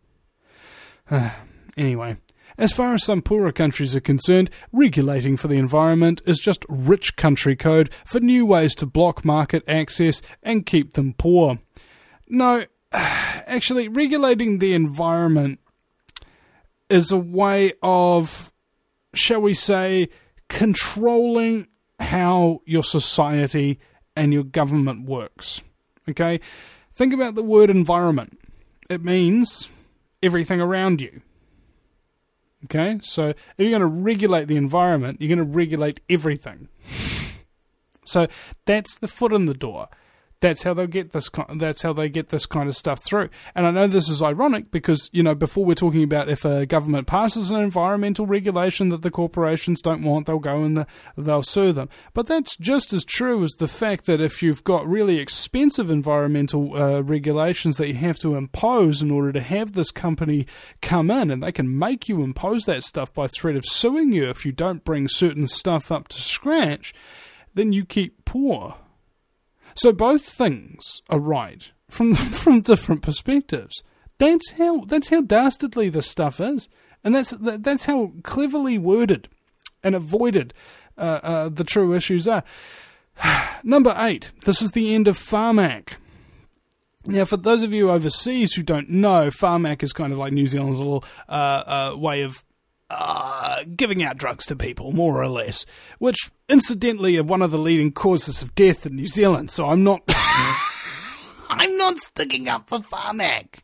[SPEAKER 2] Anyway. As far as some poorer countries are concerned, regulating for the environment is just rich country code for new ways to block market access and keep them poor. No, actually, regulating the environment is a way of, shall we say, controlling how your society and your government works. Okay? Think about the word environment. It means everything around you. Okay, so if you're going to regulate the environment, you're going to regulate everything. So that's the foot in the door. That's how they get this. That's how they get this kind of stuff through. And I know this is ironic because before we're talking about if a government passes an environmental regulation that the corporations don't want, they'll go and they'll sue them. But that's just as true as the fact that if you've got really expensive environmental regulations that you have to impose in order to have this company come in, and they can make you impose that stuff by threat of suing you if you don't bring certain stuff up to scratch, then you keep poor. So both things are right from different perspectives. That's how dastardly this stuff is, and that's how cleverly worded and avoided the true issues are. Number 8. This is the end of Pharmac. Now, for those of you overseas who don't know, Pharmac is kind of like New Zealand's little way of giving out drugs to people, more or less, which incidentally are one of the leading causes of death in New Zealand. So I'm not, I'm not sticking up for Pharmac,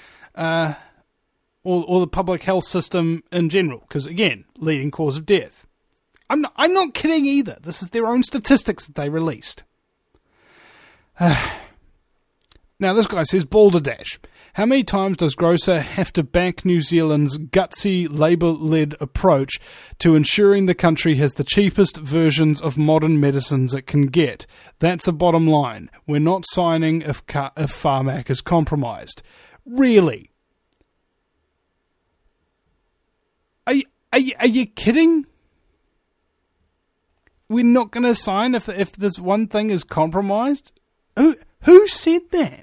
[SPEAKER 2] or the public health system in general, because again, leading cause of death. I'm not kidding either. This is their own statistics that they released. Now, this guy says, Balderdash. How many times does Grocer have to back New Zealand's gutsy, Labour-led approach to ensuring the country has the cheapest versions of modern medicines it can get? That's a bottom line. We're not signing if Pharmac is compromised. Really? Are you kidding? We're not going to sign if this one thing is compromised? Who said that?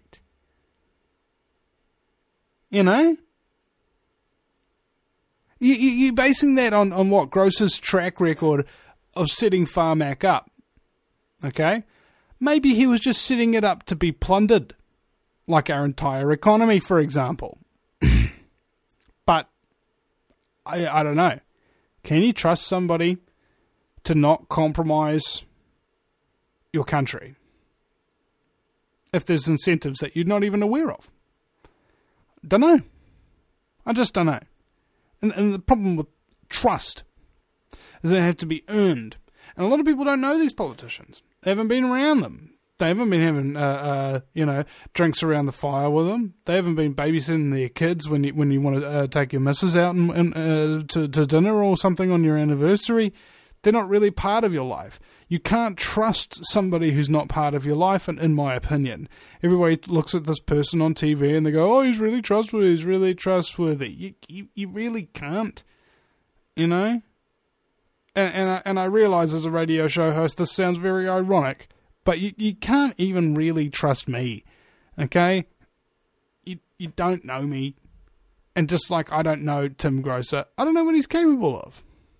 [SPEAKER 2] You're basing that on what? Grocer's track record of setting Pharmac up. Okay? Maybe he was just setting it up to be plundered. Like our entire economy, for example. But, I don't know. Can you trust somebody to not compromise your country if there's incentives that you're not even aware of? Don't know. I just don't know. And the problem with trust is that it has to be earned. And a lot of people don't know these politicians. They haven't been around them. They haven't been having, drinks around the fire with them. They haven't been babysitting their kids when you want to take your missus out to dinner or something on your anniversary. They're not really part of your life. You can't trust somebody who's not part of your life, in my opinion. Everybody looks at this person on TV and they go, oh, he's really trustworthy, he's really trustworthy. You really can't, you know? And I realise as a radio show host this sounds very ironic, but you can't even really trust me, okay? You don't know me. And just like I don't know Tim Grosser, I don't know what he's capable of.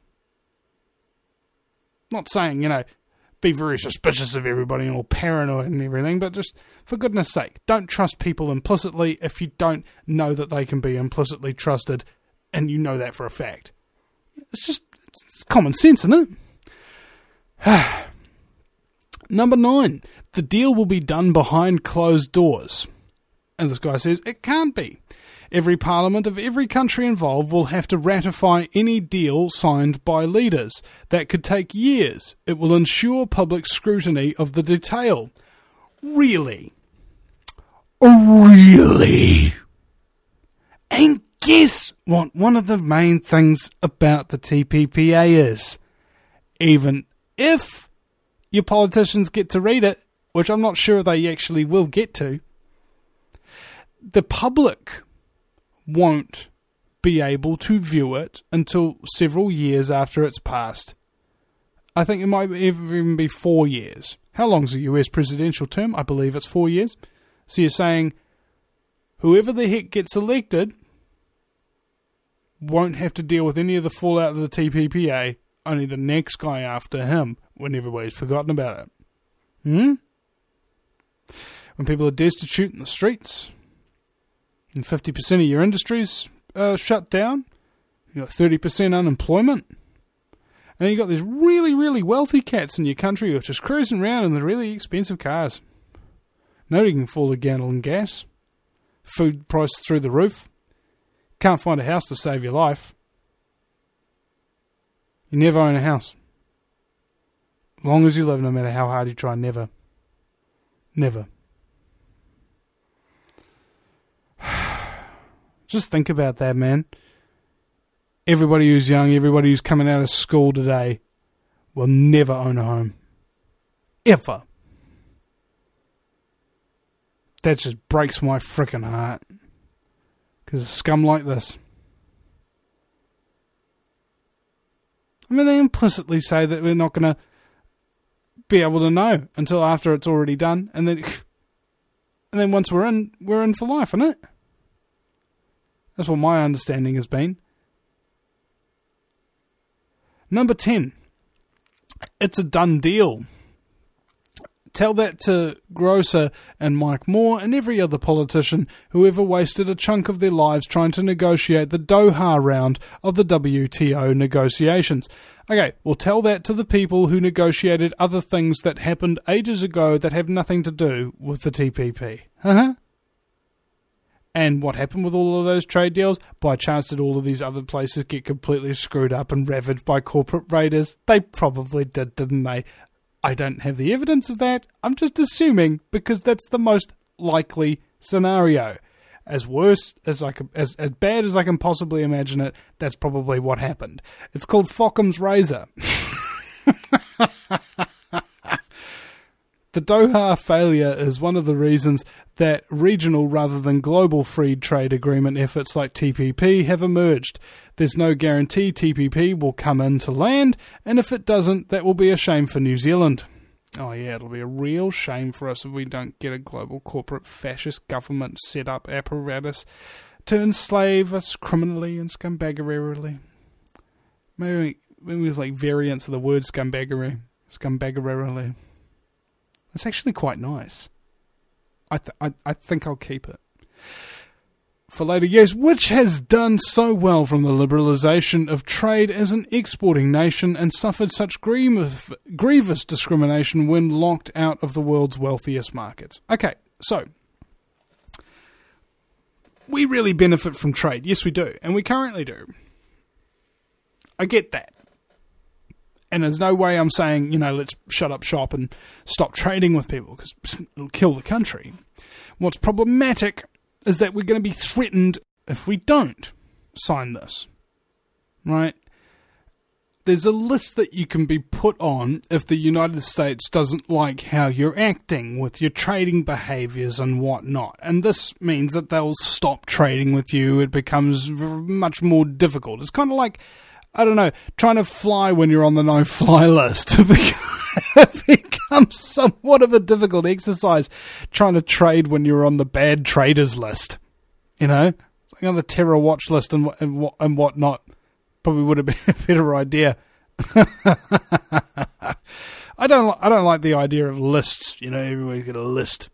[SPEAKER 2] Not saying, be very suspicious of everybody and all paranoid and everything, but just, for goodness sake, don't trust people implicitly if you don't know that they can be implicitly trusted, and you know that for a fact. It's common sense, isn't it? Number 9, the deal will be done behind closed doors. And this guy says, it can't be. Every parliament of every country involved will have to ratify any deal signed by leaders. That could take years. It will ensure public scrutiny of the detail. Really? Really? And guess what one of the main things about the TPPA is? Even if your politicians get to read it, which I'm not sure they actually will get to, the public won't be able to view it until several years after it's passed. I think it might even be 4 years. How long's the US presidential term? I believe it's 4 years. So you're saying whoever the heck gets elected won't have to deal with any of the fallout of the TPPA, only the next guy after him, when everybody's forgotten about it. When people are destitute in the streets, and 50% of your industries shut down, you got 30% unemployment, and you got these really, really wealthy cats in your country who are just cruising around in the really expensive cars. Nobody can afford a gallon of gas. Food prices through the roof. Can't find a house to save your life. You never own a house. As long as you live, no matter how hard you try, never. Never. Just think about that, man. Everybody who's young, everybody who's coming out of school today will never own a home. Ever. That just breaks my frickin' heart. Because of scum like this. I mean, they implicitly say that we're not going to be able to know until after it's already done. And then once we're in for life, isn't it? That's what my understanding has been. Number 10. It's a done deal. Tell that to Grosser and Mike Moore and every other politician who ever wasted a chunk of their lives trying to negotiate the Doha round of the WTO negotiations. Okay, well tell that to the people who negotiated other things that happened ages ago that have nothing to do with the TPP. And what happened with all of those trade deals? By chance did all of these other places get completely screwed up and ravaged by corporate raiders? They probably did, didn't they? I don't have the evidence of that. I'm just assuming because that's the most likely scenario. As worse as as bad as I can possibly imagine it, that's probably what happened. It's called Fockham's razor. The Doha failure is one of the reasons that regional rather than global free trade agreement efforts like TPP have emerged. There's no guarantee TPP will come into land, and if it doesn't, that will be a shame for New Zealand. Oh yeah, it'll be a real shame for us if we don't get a global corporate fascist government set up apparatus to enslave us criminally and scumbaggerily. Maybe it was like variants of the word scumbaggery. Scumbaggerily. It's actually quite nice. I think I'll keep it. for later years, which has done so well from the liberalisation of trade as an exporting nation and suffered such grievous discrimination when locked out of the world's wealthiest markets. Okay, so we really benefit from trade. Yes, we do, and we currently do. I get that. And there's no way I'm saying, let's shut up shop and stop trading with people, because it'll kill the country. What's problematic is that we're going to be threatened if we don't sign this. Right? There's a list that you can be put on if the United States doesn't like how you're acting with your trading behaviours and whatnot. And this means that they'll stop trading with you. It becomes much more difficult. It's kind of like, I don't know, trying to fly when you're on the no-fly list. It becomes somewhat of a difficult exercise trying to trade when you're on the bad traders list. Like on the terror watch list and whatnot. Probably would have been a better idea. I don't like the idea of lists. Everybody's got a list.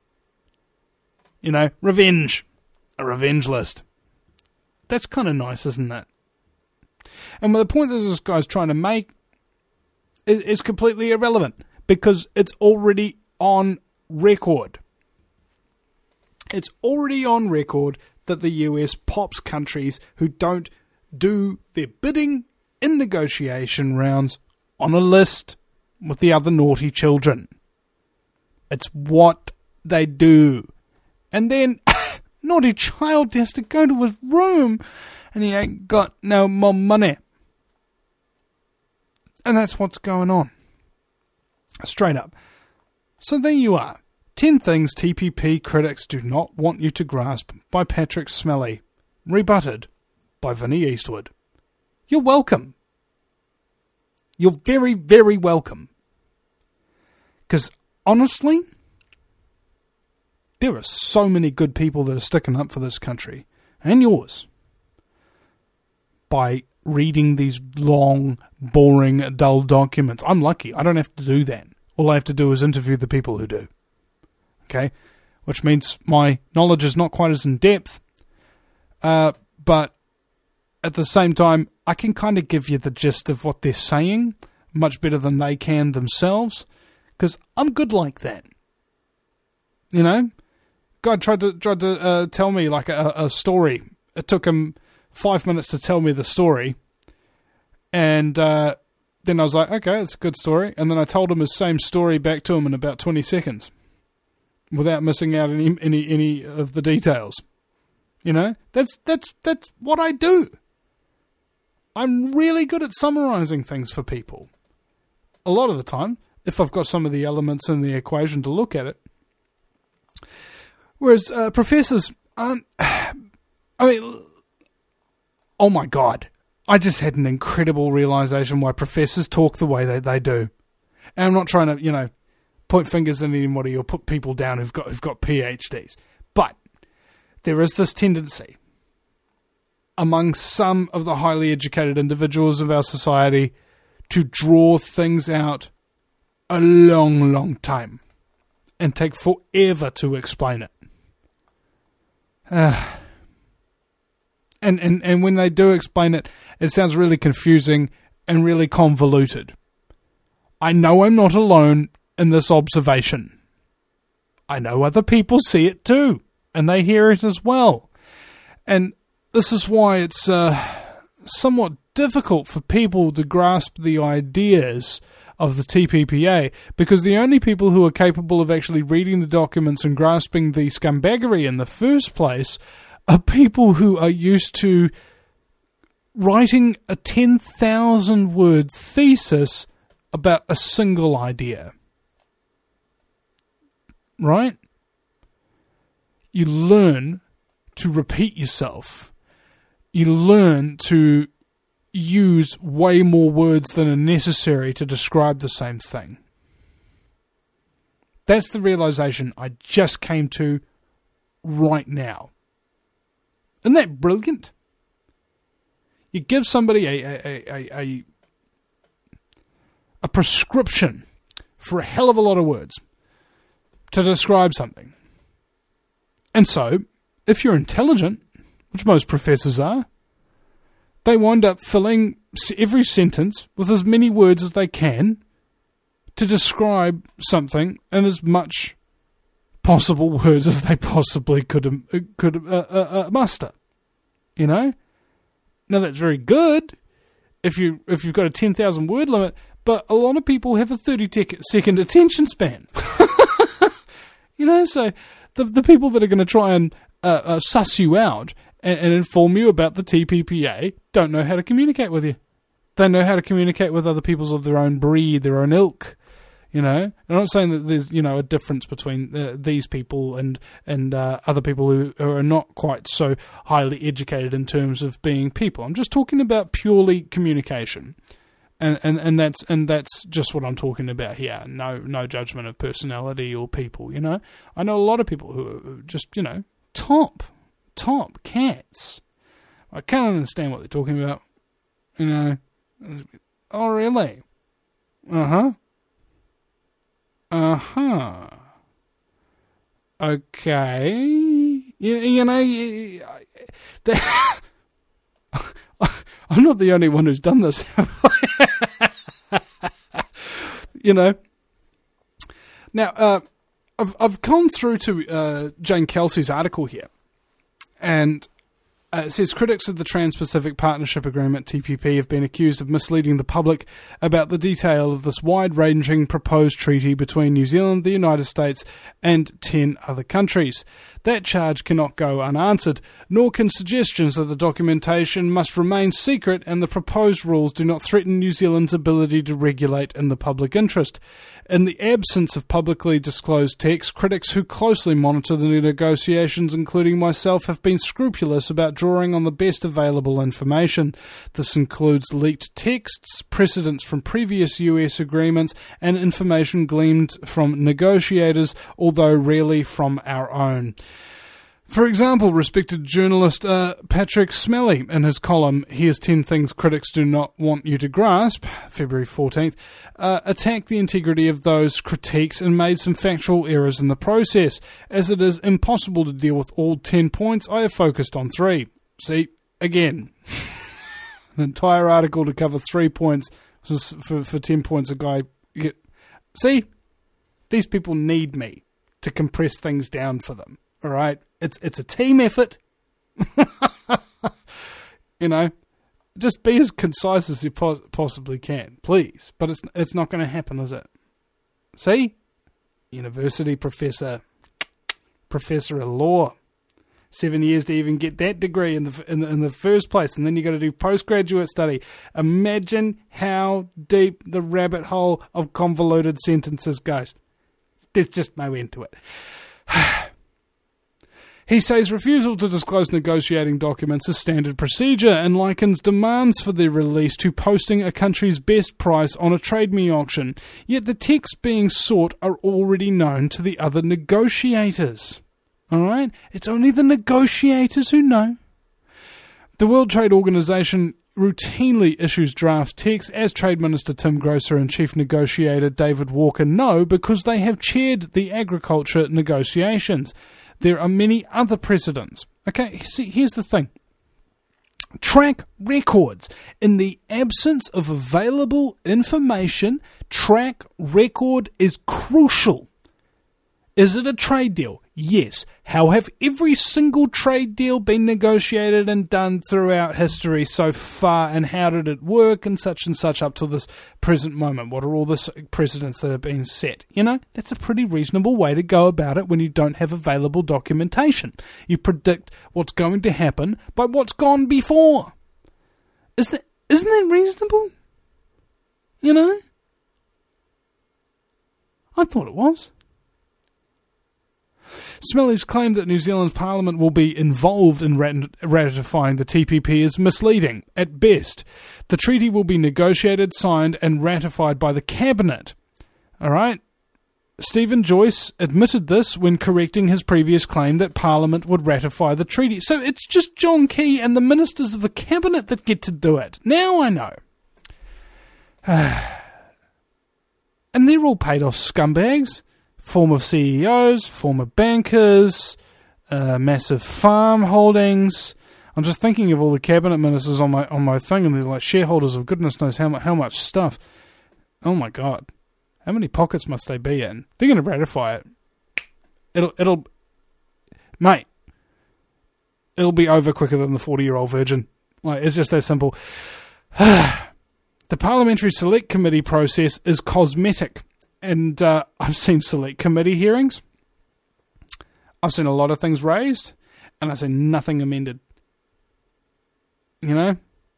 [SPEAKER 2] Revenge. A revenge list. That's kind of nice, isn't it? And the point that this guy's trying to make is completely irrelevant because it's already on record. It's already on record that the US pops countries who don't do their bidding in negotiation rounds on a list with the other naughty children. It's what they do. And then naughty child has to go to his room and he ain't got no more money. And that's what's going on. Straight up. So there you are. 10 things TPP critics do not want you to grasp by Patrick Smelly. Rebutted by Vinnie Eastwood. You're welcome. You're very, very welcome. Because honestly, there are so many good people that are sticking up for this country and yours by reading these long, boring, dull documents. I'm lucky. I don't have to do that. All I have to do is interview the people who do. Okay? Which means my knowledge is not quite as in-depth, but at the same time, I can kind of give you the gist of what they're saying much better than they can themselves, because I'm good like that. Guy tried to tell me like a story. It took him 5 minutes to tell me the story, and then I was like, okay, it's a good story, and then I told him his same story back to him in about 20 seconds, without missing out any of the details. That's what I do. I'm really good at summarising things for people. A lot of the time, if I've got some of the elements in the equation to look at it. Whereas professors aren't... oh my God. I just had an incredible realisation why professors talk the way that they do. And I'm not trying to, point fingers at anybody or put people down who've got PhDs. But there is this tendency among some of the highly educated individuals of our society to draw things out a long, long time and take forever to explain it. And when they do explain it, it sounds really confusing and really convoluted. I know I'm not alone in this observation. I know other people see it too, and they hear it as well. And this is why it's somewhat difficult for people to grasp the ideas of the TPPA, because the only people who are capable of actually reading the documents and grasping the scumbaggery in the first place are people who are used to writing a 10,000-word thesis about a single idea. Right? You learn to repeat yourself. You learn to use way more words than are necessary to describe the same thing. That's the realization I just came to right now. Isn't that brilliant? You give somebody a prescription for a hell of a lot of words to describe something. And so, if you're intelligent, which most professors are, they wind up filling every sentence with as many words as they can to describe something in as much possible words as they possibly could muster. You know? Now that's very good if you've got a 10,000 word limit, but a lot of people have a 30-second attention span. You know, so the people that are going to try and suss you out and inform you about the TPPA don't know how to communicate with you. They know how to communicate with other peoples of their own breed, their own ilk. You know, I'm not saying that there's, you know, a difference between these people and other people who are not quite so highly educated in terms of being people. I'm just talking about purely communication, and that's just what I'm talking about here. No judgment of personality or people. You know, I know a lot of people who are just, you know, top cats. I can't understand what they're talking about. You know, oh really? Okay. You know, I'm not the only one who's done this. You know. Now, I've gone through to Jane Kelsey's article here, and it says critics of the Trans-Pacific Partnership Agreement, TPP, have been accused of misleading the public about the detail of this wide-ranging proposed treaty between New Zealand, the United States, and 10 other countries. That charge cannot go unanswered, nor can suggestions that the documentation must remain secret and the proposed rules do not threaten New Zealand's ability to regulate in the public interest. In the absence of publicly disclosed text, critics who closely monitor the negotiations, including myself, have been scrupulous about drawing on the best available information. This includes leaked texts, precedents from previous US agreements, and information gleaned from negotiators, although rarely from our own. For example, respected journalist Patrick Smelly, in his column Here's 10 Things Critics Do Not Want You to Grasp, February 14th, attacked the integrity of those critiques and made some factual errors in the process. As it is impossible to deal with all 10 points, I have focused on 3. See, again, an entire article to cover 3 points for 10 points a guy. See, these people need me to compress things down for them. All right, it's a team effort. You know, just be as concise as you possibly can, please. But it's not going to happen, is it? See, university professor of law, 7 years to even get that degree in the first place, and then you got to do postgraduate study. Imagine how deep the rabbit hole of convoluted sentences goes. There's just no end to it. He says refusal to disclose negotiating documents is standard procedure and likens demands for their release to posting a country's best price on a Trade Me auction, yet the texts being sought are already known to the other negotiators. Alright? It's only the negotiators who know. The World Trade Organization routinely issues draft texts, as Trade Minister Tim Grosser and Chief Negotiator David Walker know, because they have chaired the agriculture negotiations. There are many other precedents. Okay, see, here's the thing. Track records. In the absence of available information, track record is crucial. Is it a trade deal? Yes. How have every single trade deal been negotiated and done throughout history so far, and how did it work and such up to this present moment? What are all the precedents that have been set? You know, that's a pretty reasonable way to go about it when you don't have available documentation. You predict what's going to happen by what's gone before. Isn't that reasonable? You know? I thought it was. Smelly's claim that New Zealand's Parliament will be involved in ratifying the TPP is misleading. At best, the treaty will be negotiated, signed and ratified by the Cabinet. Alright? Stephen Joyce admitted this when correcting his previous claim that Parliament would ratify the treaty. So it's just John Key and the ministers of the Cabinet that get to do it. Now I know. And they're all paid off scumbags. Former CEOs, former bankers, massive farm holdings. I'm just thinking of all the cabinet ministers on my thing, and they're like shareholders of goodness knows how much stuff. Oh my God, how many pockets must they be in? They're going to ratify it. It'll, mate. It'll be over quicker than the 40-year-old virgin. Like, it's just that simple. The Parliamentary Select Committee process is cosmetic, and I've seen Select Committee hearings. I've seen a lot of things raised, and I've seen nothing amended. You know?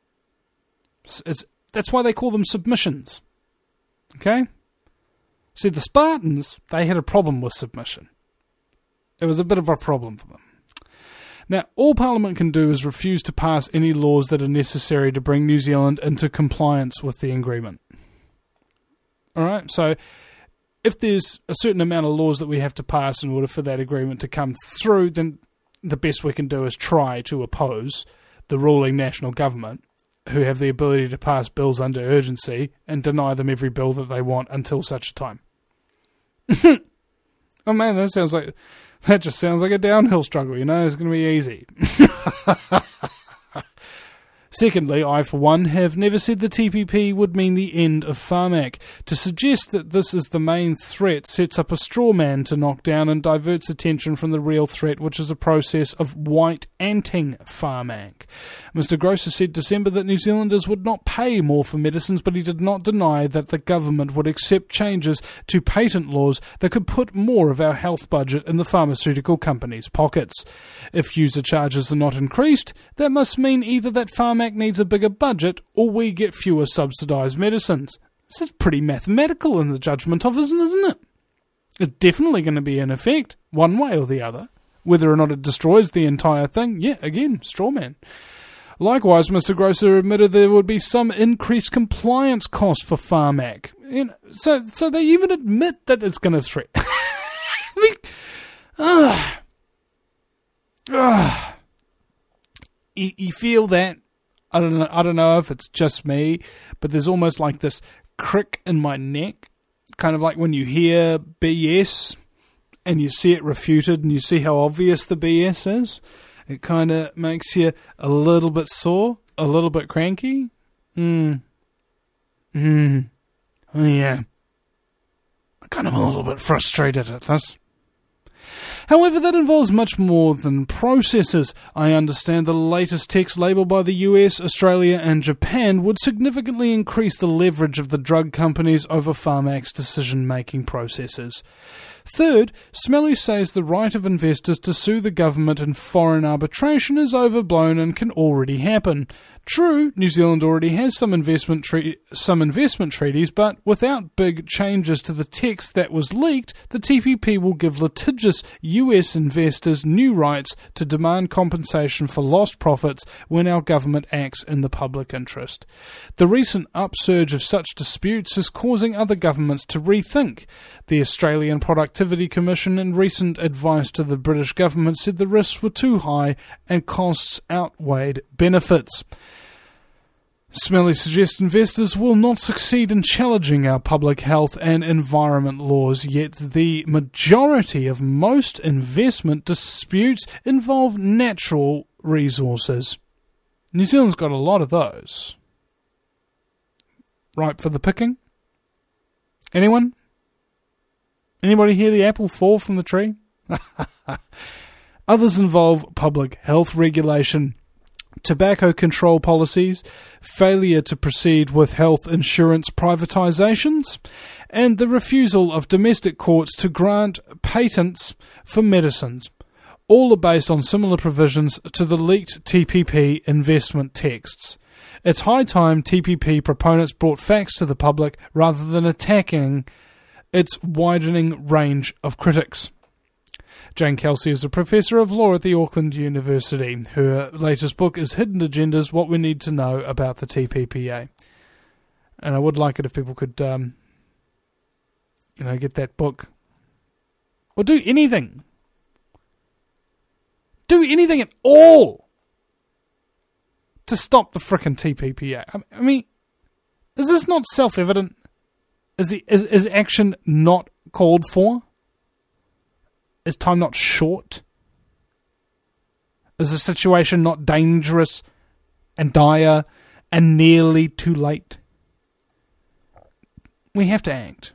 [SPEAKER 2] That's why they call them submissions. Okay? See, the Spartans, they had a problem with submission. It was a bit of a problem for them. Now, all Parliament can do is refuse to pass any laws that are necessary to bring New Zealand into compliance with the agreement. Alright, so if there's a certain amount of laws that we have to pass in order for that agreement to come through, then the best we can do is try to oppose the ruling national government, who have the ability to pass bills under urgency and deny them every bill that they want until such a time. Oh man, that just sounds like a downhill struggle, you know, it's going to be easy. Secondly, I for one have never said the TPP would mean the end of Pharmac. To suggest that this is the main threat sets up a straw man to knock down and diverts attention from the real threat, which is a process of white-anting Pharmac. Mr Grosser said December that New Zealanders would not pay more for medicines, but he did not deny that the government would accept changes to patent laws that could put more of our health budget in the pharmaceutical companies' pockets. If user charges are not increased, that must mean either that Pharmac needs a bigger budget or we get fewer subsidised medicines. This is pretty mathematical in the judgment of us, isn't it? It's definitely going to be in effect, one way or the other. Whether or not it destroys the entire thing, yeah, again, straw man. Likewise, Mr Grosser admitted there would be some increased compliance cost for Pharmac. You know, so they even admit that it's going to threat. I mean, you feel that? I don't know if it's just me, but there's almost like this crick in my neck, kind of like when you hear BS and you see it refuted and you see how obvious the BS is. It kind of makes you a little bit sore, a little bit cranky. Oh yeah. I'm kind of a little bit frustrated at this. However, that involves much more than processes. I understand the latest text labelled by the US, Australia and Japan would significantly increase the leverage of the drug companies over Pharmac's decision-making processes. Third, Smelly says the right of investors to sue the government in foreign arbitration is overblown and can already happen. True, New Zealand already has some investment treaties, but without big changes to the text that was leaked, the TPP will give litigious US investors new rights to demand compensation for lost profits when our government acts in the public interest. The recent upsurge of such disputes is causing other governments to rethink. The Australian Productivity Commission in recent advice to the British government said the risks were too high and costs outweighed benefits. Smelly suggests investors will not succeed in challenging our public health and environment laws, yet the majority of most investment disputes involve natural resources. New Zealand's got a lot of those. Ripe for the picking? Anyone? Anybody hear the apple fall from the tree? Others involve public health regulation, tobacco control policies, failure to proceed with health insurance privatisations, and the refusal of domestic courts to grant patents for medicines. All are based on similar provisions to the leaked TPP investment texts. It's high time TPP proponents brought facts to the public rather than attacking its widening range of critics. Jane Kelsey is a professor of law at the Auckland University. Her latest book is Hidden Agendas, What We Need to Know About the TPPA. And I would like it if people could, get that book. Or do anything. Do anything at all to stop the frickin' TPPA. I mean, is this not self-evident? Is action not called for? Is time not short? Is the situation not dangerous and dire and nearly too late? We have to act.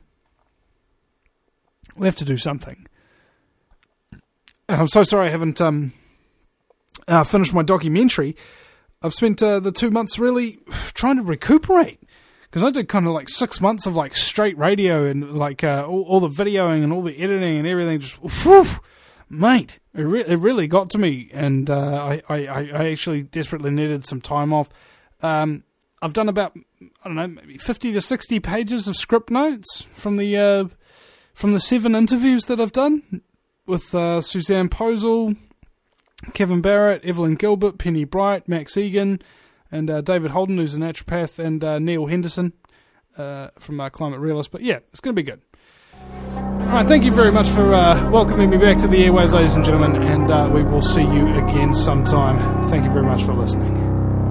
[SPEAKER 2] We have to do something. And I'm so sorry I haven't finished my documentary. I've spent the 2 months really trying to recuperate. Because I did kind of like 6 months of like straight radio and like all the videoing and all the editing and everything. Just, whew, mate, it really got to me. And I actually desperately needed some time off. I've done about, I don't know, maybe 50 to 60 pages of script notes from the 7 interviews that I've done with Suzanne Posel, Kevin Barrett, Evelyn Gilbert, Penny Bright, Max Egan, and David Holden, who's a naturopath, and Neil Henderson from Climate Realist. But yeah, it's going to be good. All right, thank you very much for welcoming me back to the airwaves, ladies and gentlemen, and we will see you again sometime. Thank you very much for listening.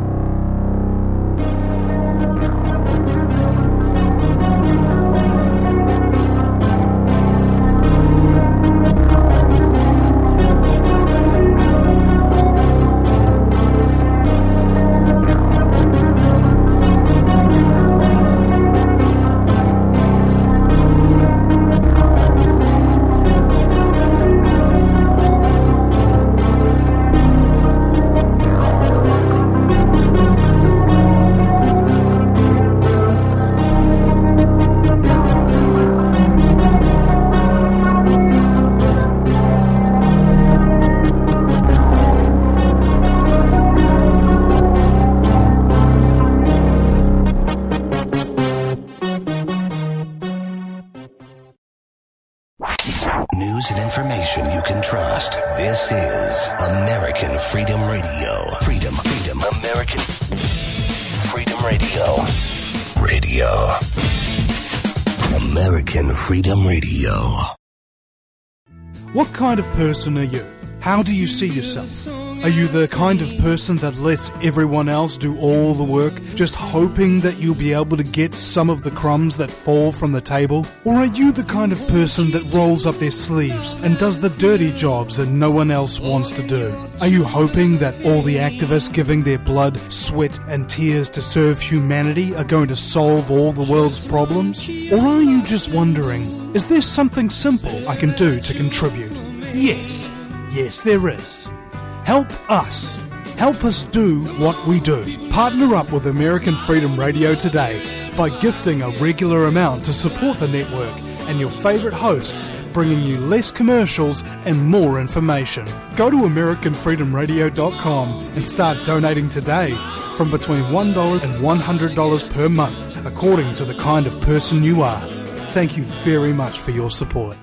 [SPEAKER 4] News and information you can trust. This is American Freedom Radio. Freedom, American Freedom Radio. American Freedom Radio.
[SPEAKER 2] What kind of person are you? How do you see yourself? Are you the kind of person that lets everyone else do all the work, just hoping that you'll be able to get some of the crumbs that fall from the table? Or are you the kind of person that rolls up their sleeves and does the dirty jobs that no one else wants to do? Are you hoping that all the activists giving their blood, sweat and tears to serve humanity are going to solve all the world's problems? Or are you just wondering, is there something simple I can do to contribute? Yes, there is. Help us. Help us do what we do. Partner up with American Freedom Radio today by gifting a regular amount to support the network and your favourite hosts, bringing you less commercials and more information. Go to AmericanFreedomRadio.com and start donating today from between $1 and $100 per month, according to the kind of person you are. Thank you very much for your support.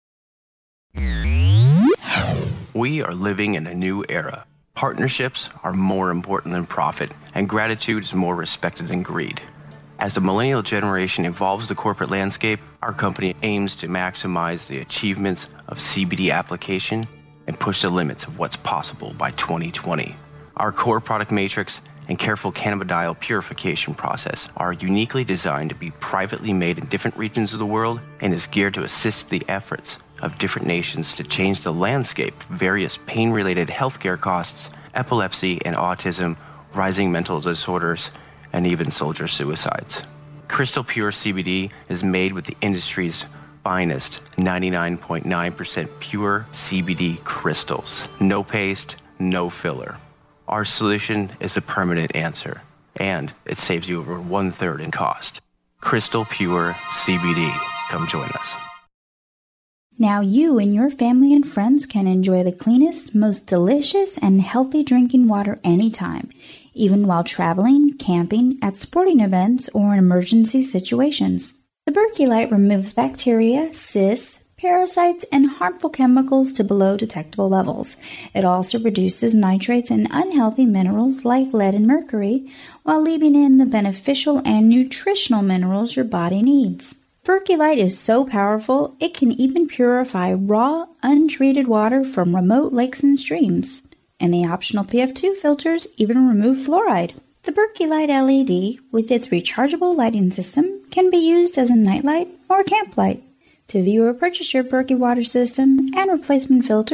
[SPEAKER 7] We are living in a new era. Partnerships are more important than profit, and gratitude is more respected than greed. As the millennial generation evolves the corporate landscape, our company aims to maximize the achievements of CBD application and push the limits of what's possible by 2020. Our core product matrix and careful cannabidiol purification process are uniquely designed to be privately made in different regions of the world and is geared to assist the efforts of different nations to change the landscape of various pain-related healthcare costs, epilepsy and autism, rising mental disorders, and even soldier suicides. Crystal Pure CBD is made with the industry's finest 99.9% pure CBD crystals. No paste, no filler. Our solution is a permanent answer, and it saves you over 1/3 in cost. Crystal Pure CBD. Come join us.
[SPEAKER 8] Now you and your family and friends can enjoy the cleanest, most delicious, and healthy drinking water anytime, even while traveling, camping, at sporting events, or in emergency situations. The Berkey Light removes bacteria, cysts, parasites, and harmful chemicals to below detectable levels. It also reduces nitrates and unhealthy minerals like lead and mercury, while leaving in the beneficial and nutritional minerals your body needs. Berkey Light is so powerful, it can even purify raw, untreated water from remote lakes and streams. And the optional PF2 filters even remove fluoride. The Berkey Light LED, with its rechargeable lighting system, can be used as a nightlight or camp light. To view or purchase your Berkey water system and replacement filters,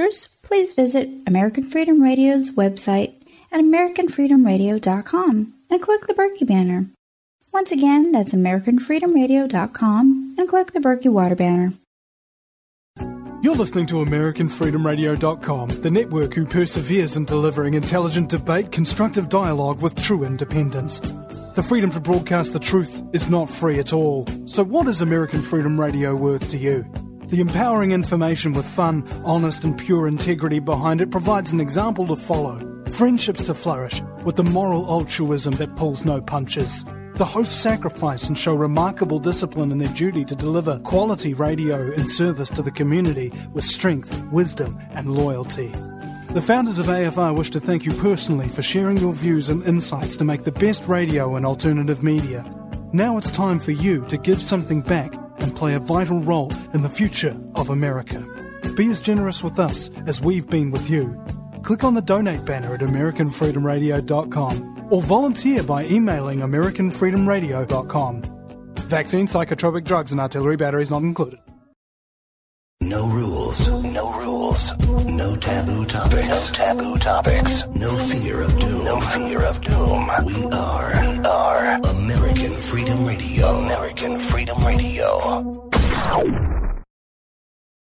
[SPEAKER 8] please visit American Freedom Radio's website at AmericanFreedomRadio.com and click the Berkey banner. Once again, that's AmericanFreedomRadio.com and click the Berkey Water banner.
[SPEAKER 2] You're listening to AmericanFreedomRadio.com, the network who perseveres in delivering intelligent debate, constructive dialogue with true independence. The freedom to broadcast the truth is not free at all. So what is American Freedom Radio worth to you? The empowering information with fun, honest and pure integrity behind it provides an example to follow. Friendships to flourish with the moral altruism that pulls no punches. The hosts sacrifice and show remarkable discipline in their duty to deliver quality radio in service to the community with strength, wisdom and loyalty. The founders of AFR wish to thank you personally for sharing your views and insights to make the best radio and alternative media. Now it's time for you to give something back and play a vital role in the future of America. Be as generous with us as we've been with you. Click on the donate banner at AmericanFreedomRadio.com or volunteer by emailing AmericanFreedomRadio.com. Vaccine, psychotropic drugs and artillery batteries not included.
[SPEAKER 4] No rules, no rules, no taboo topics, no taboo topics, no fear of doom, no fear of doom. We are American Freedom Radio, American Freedom Radio.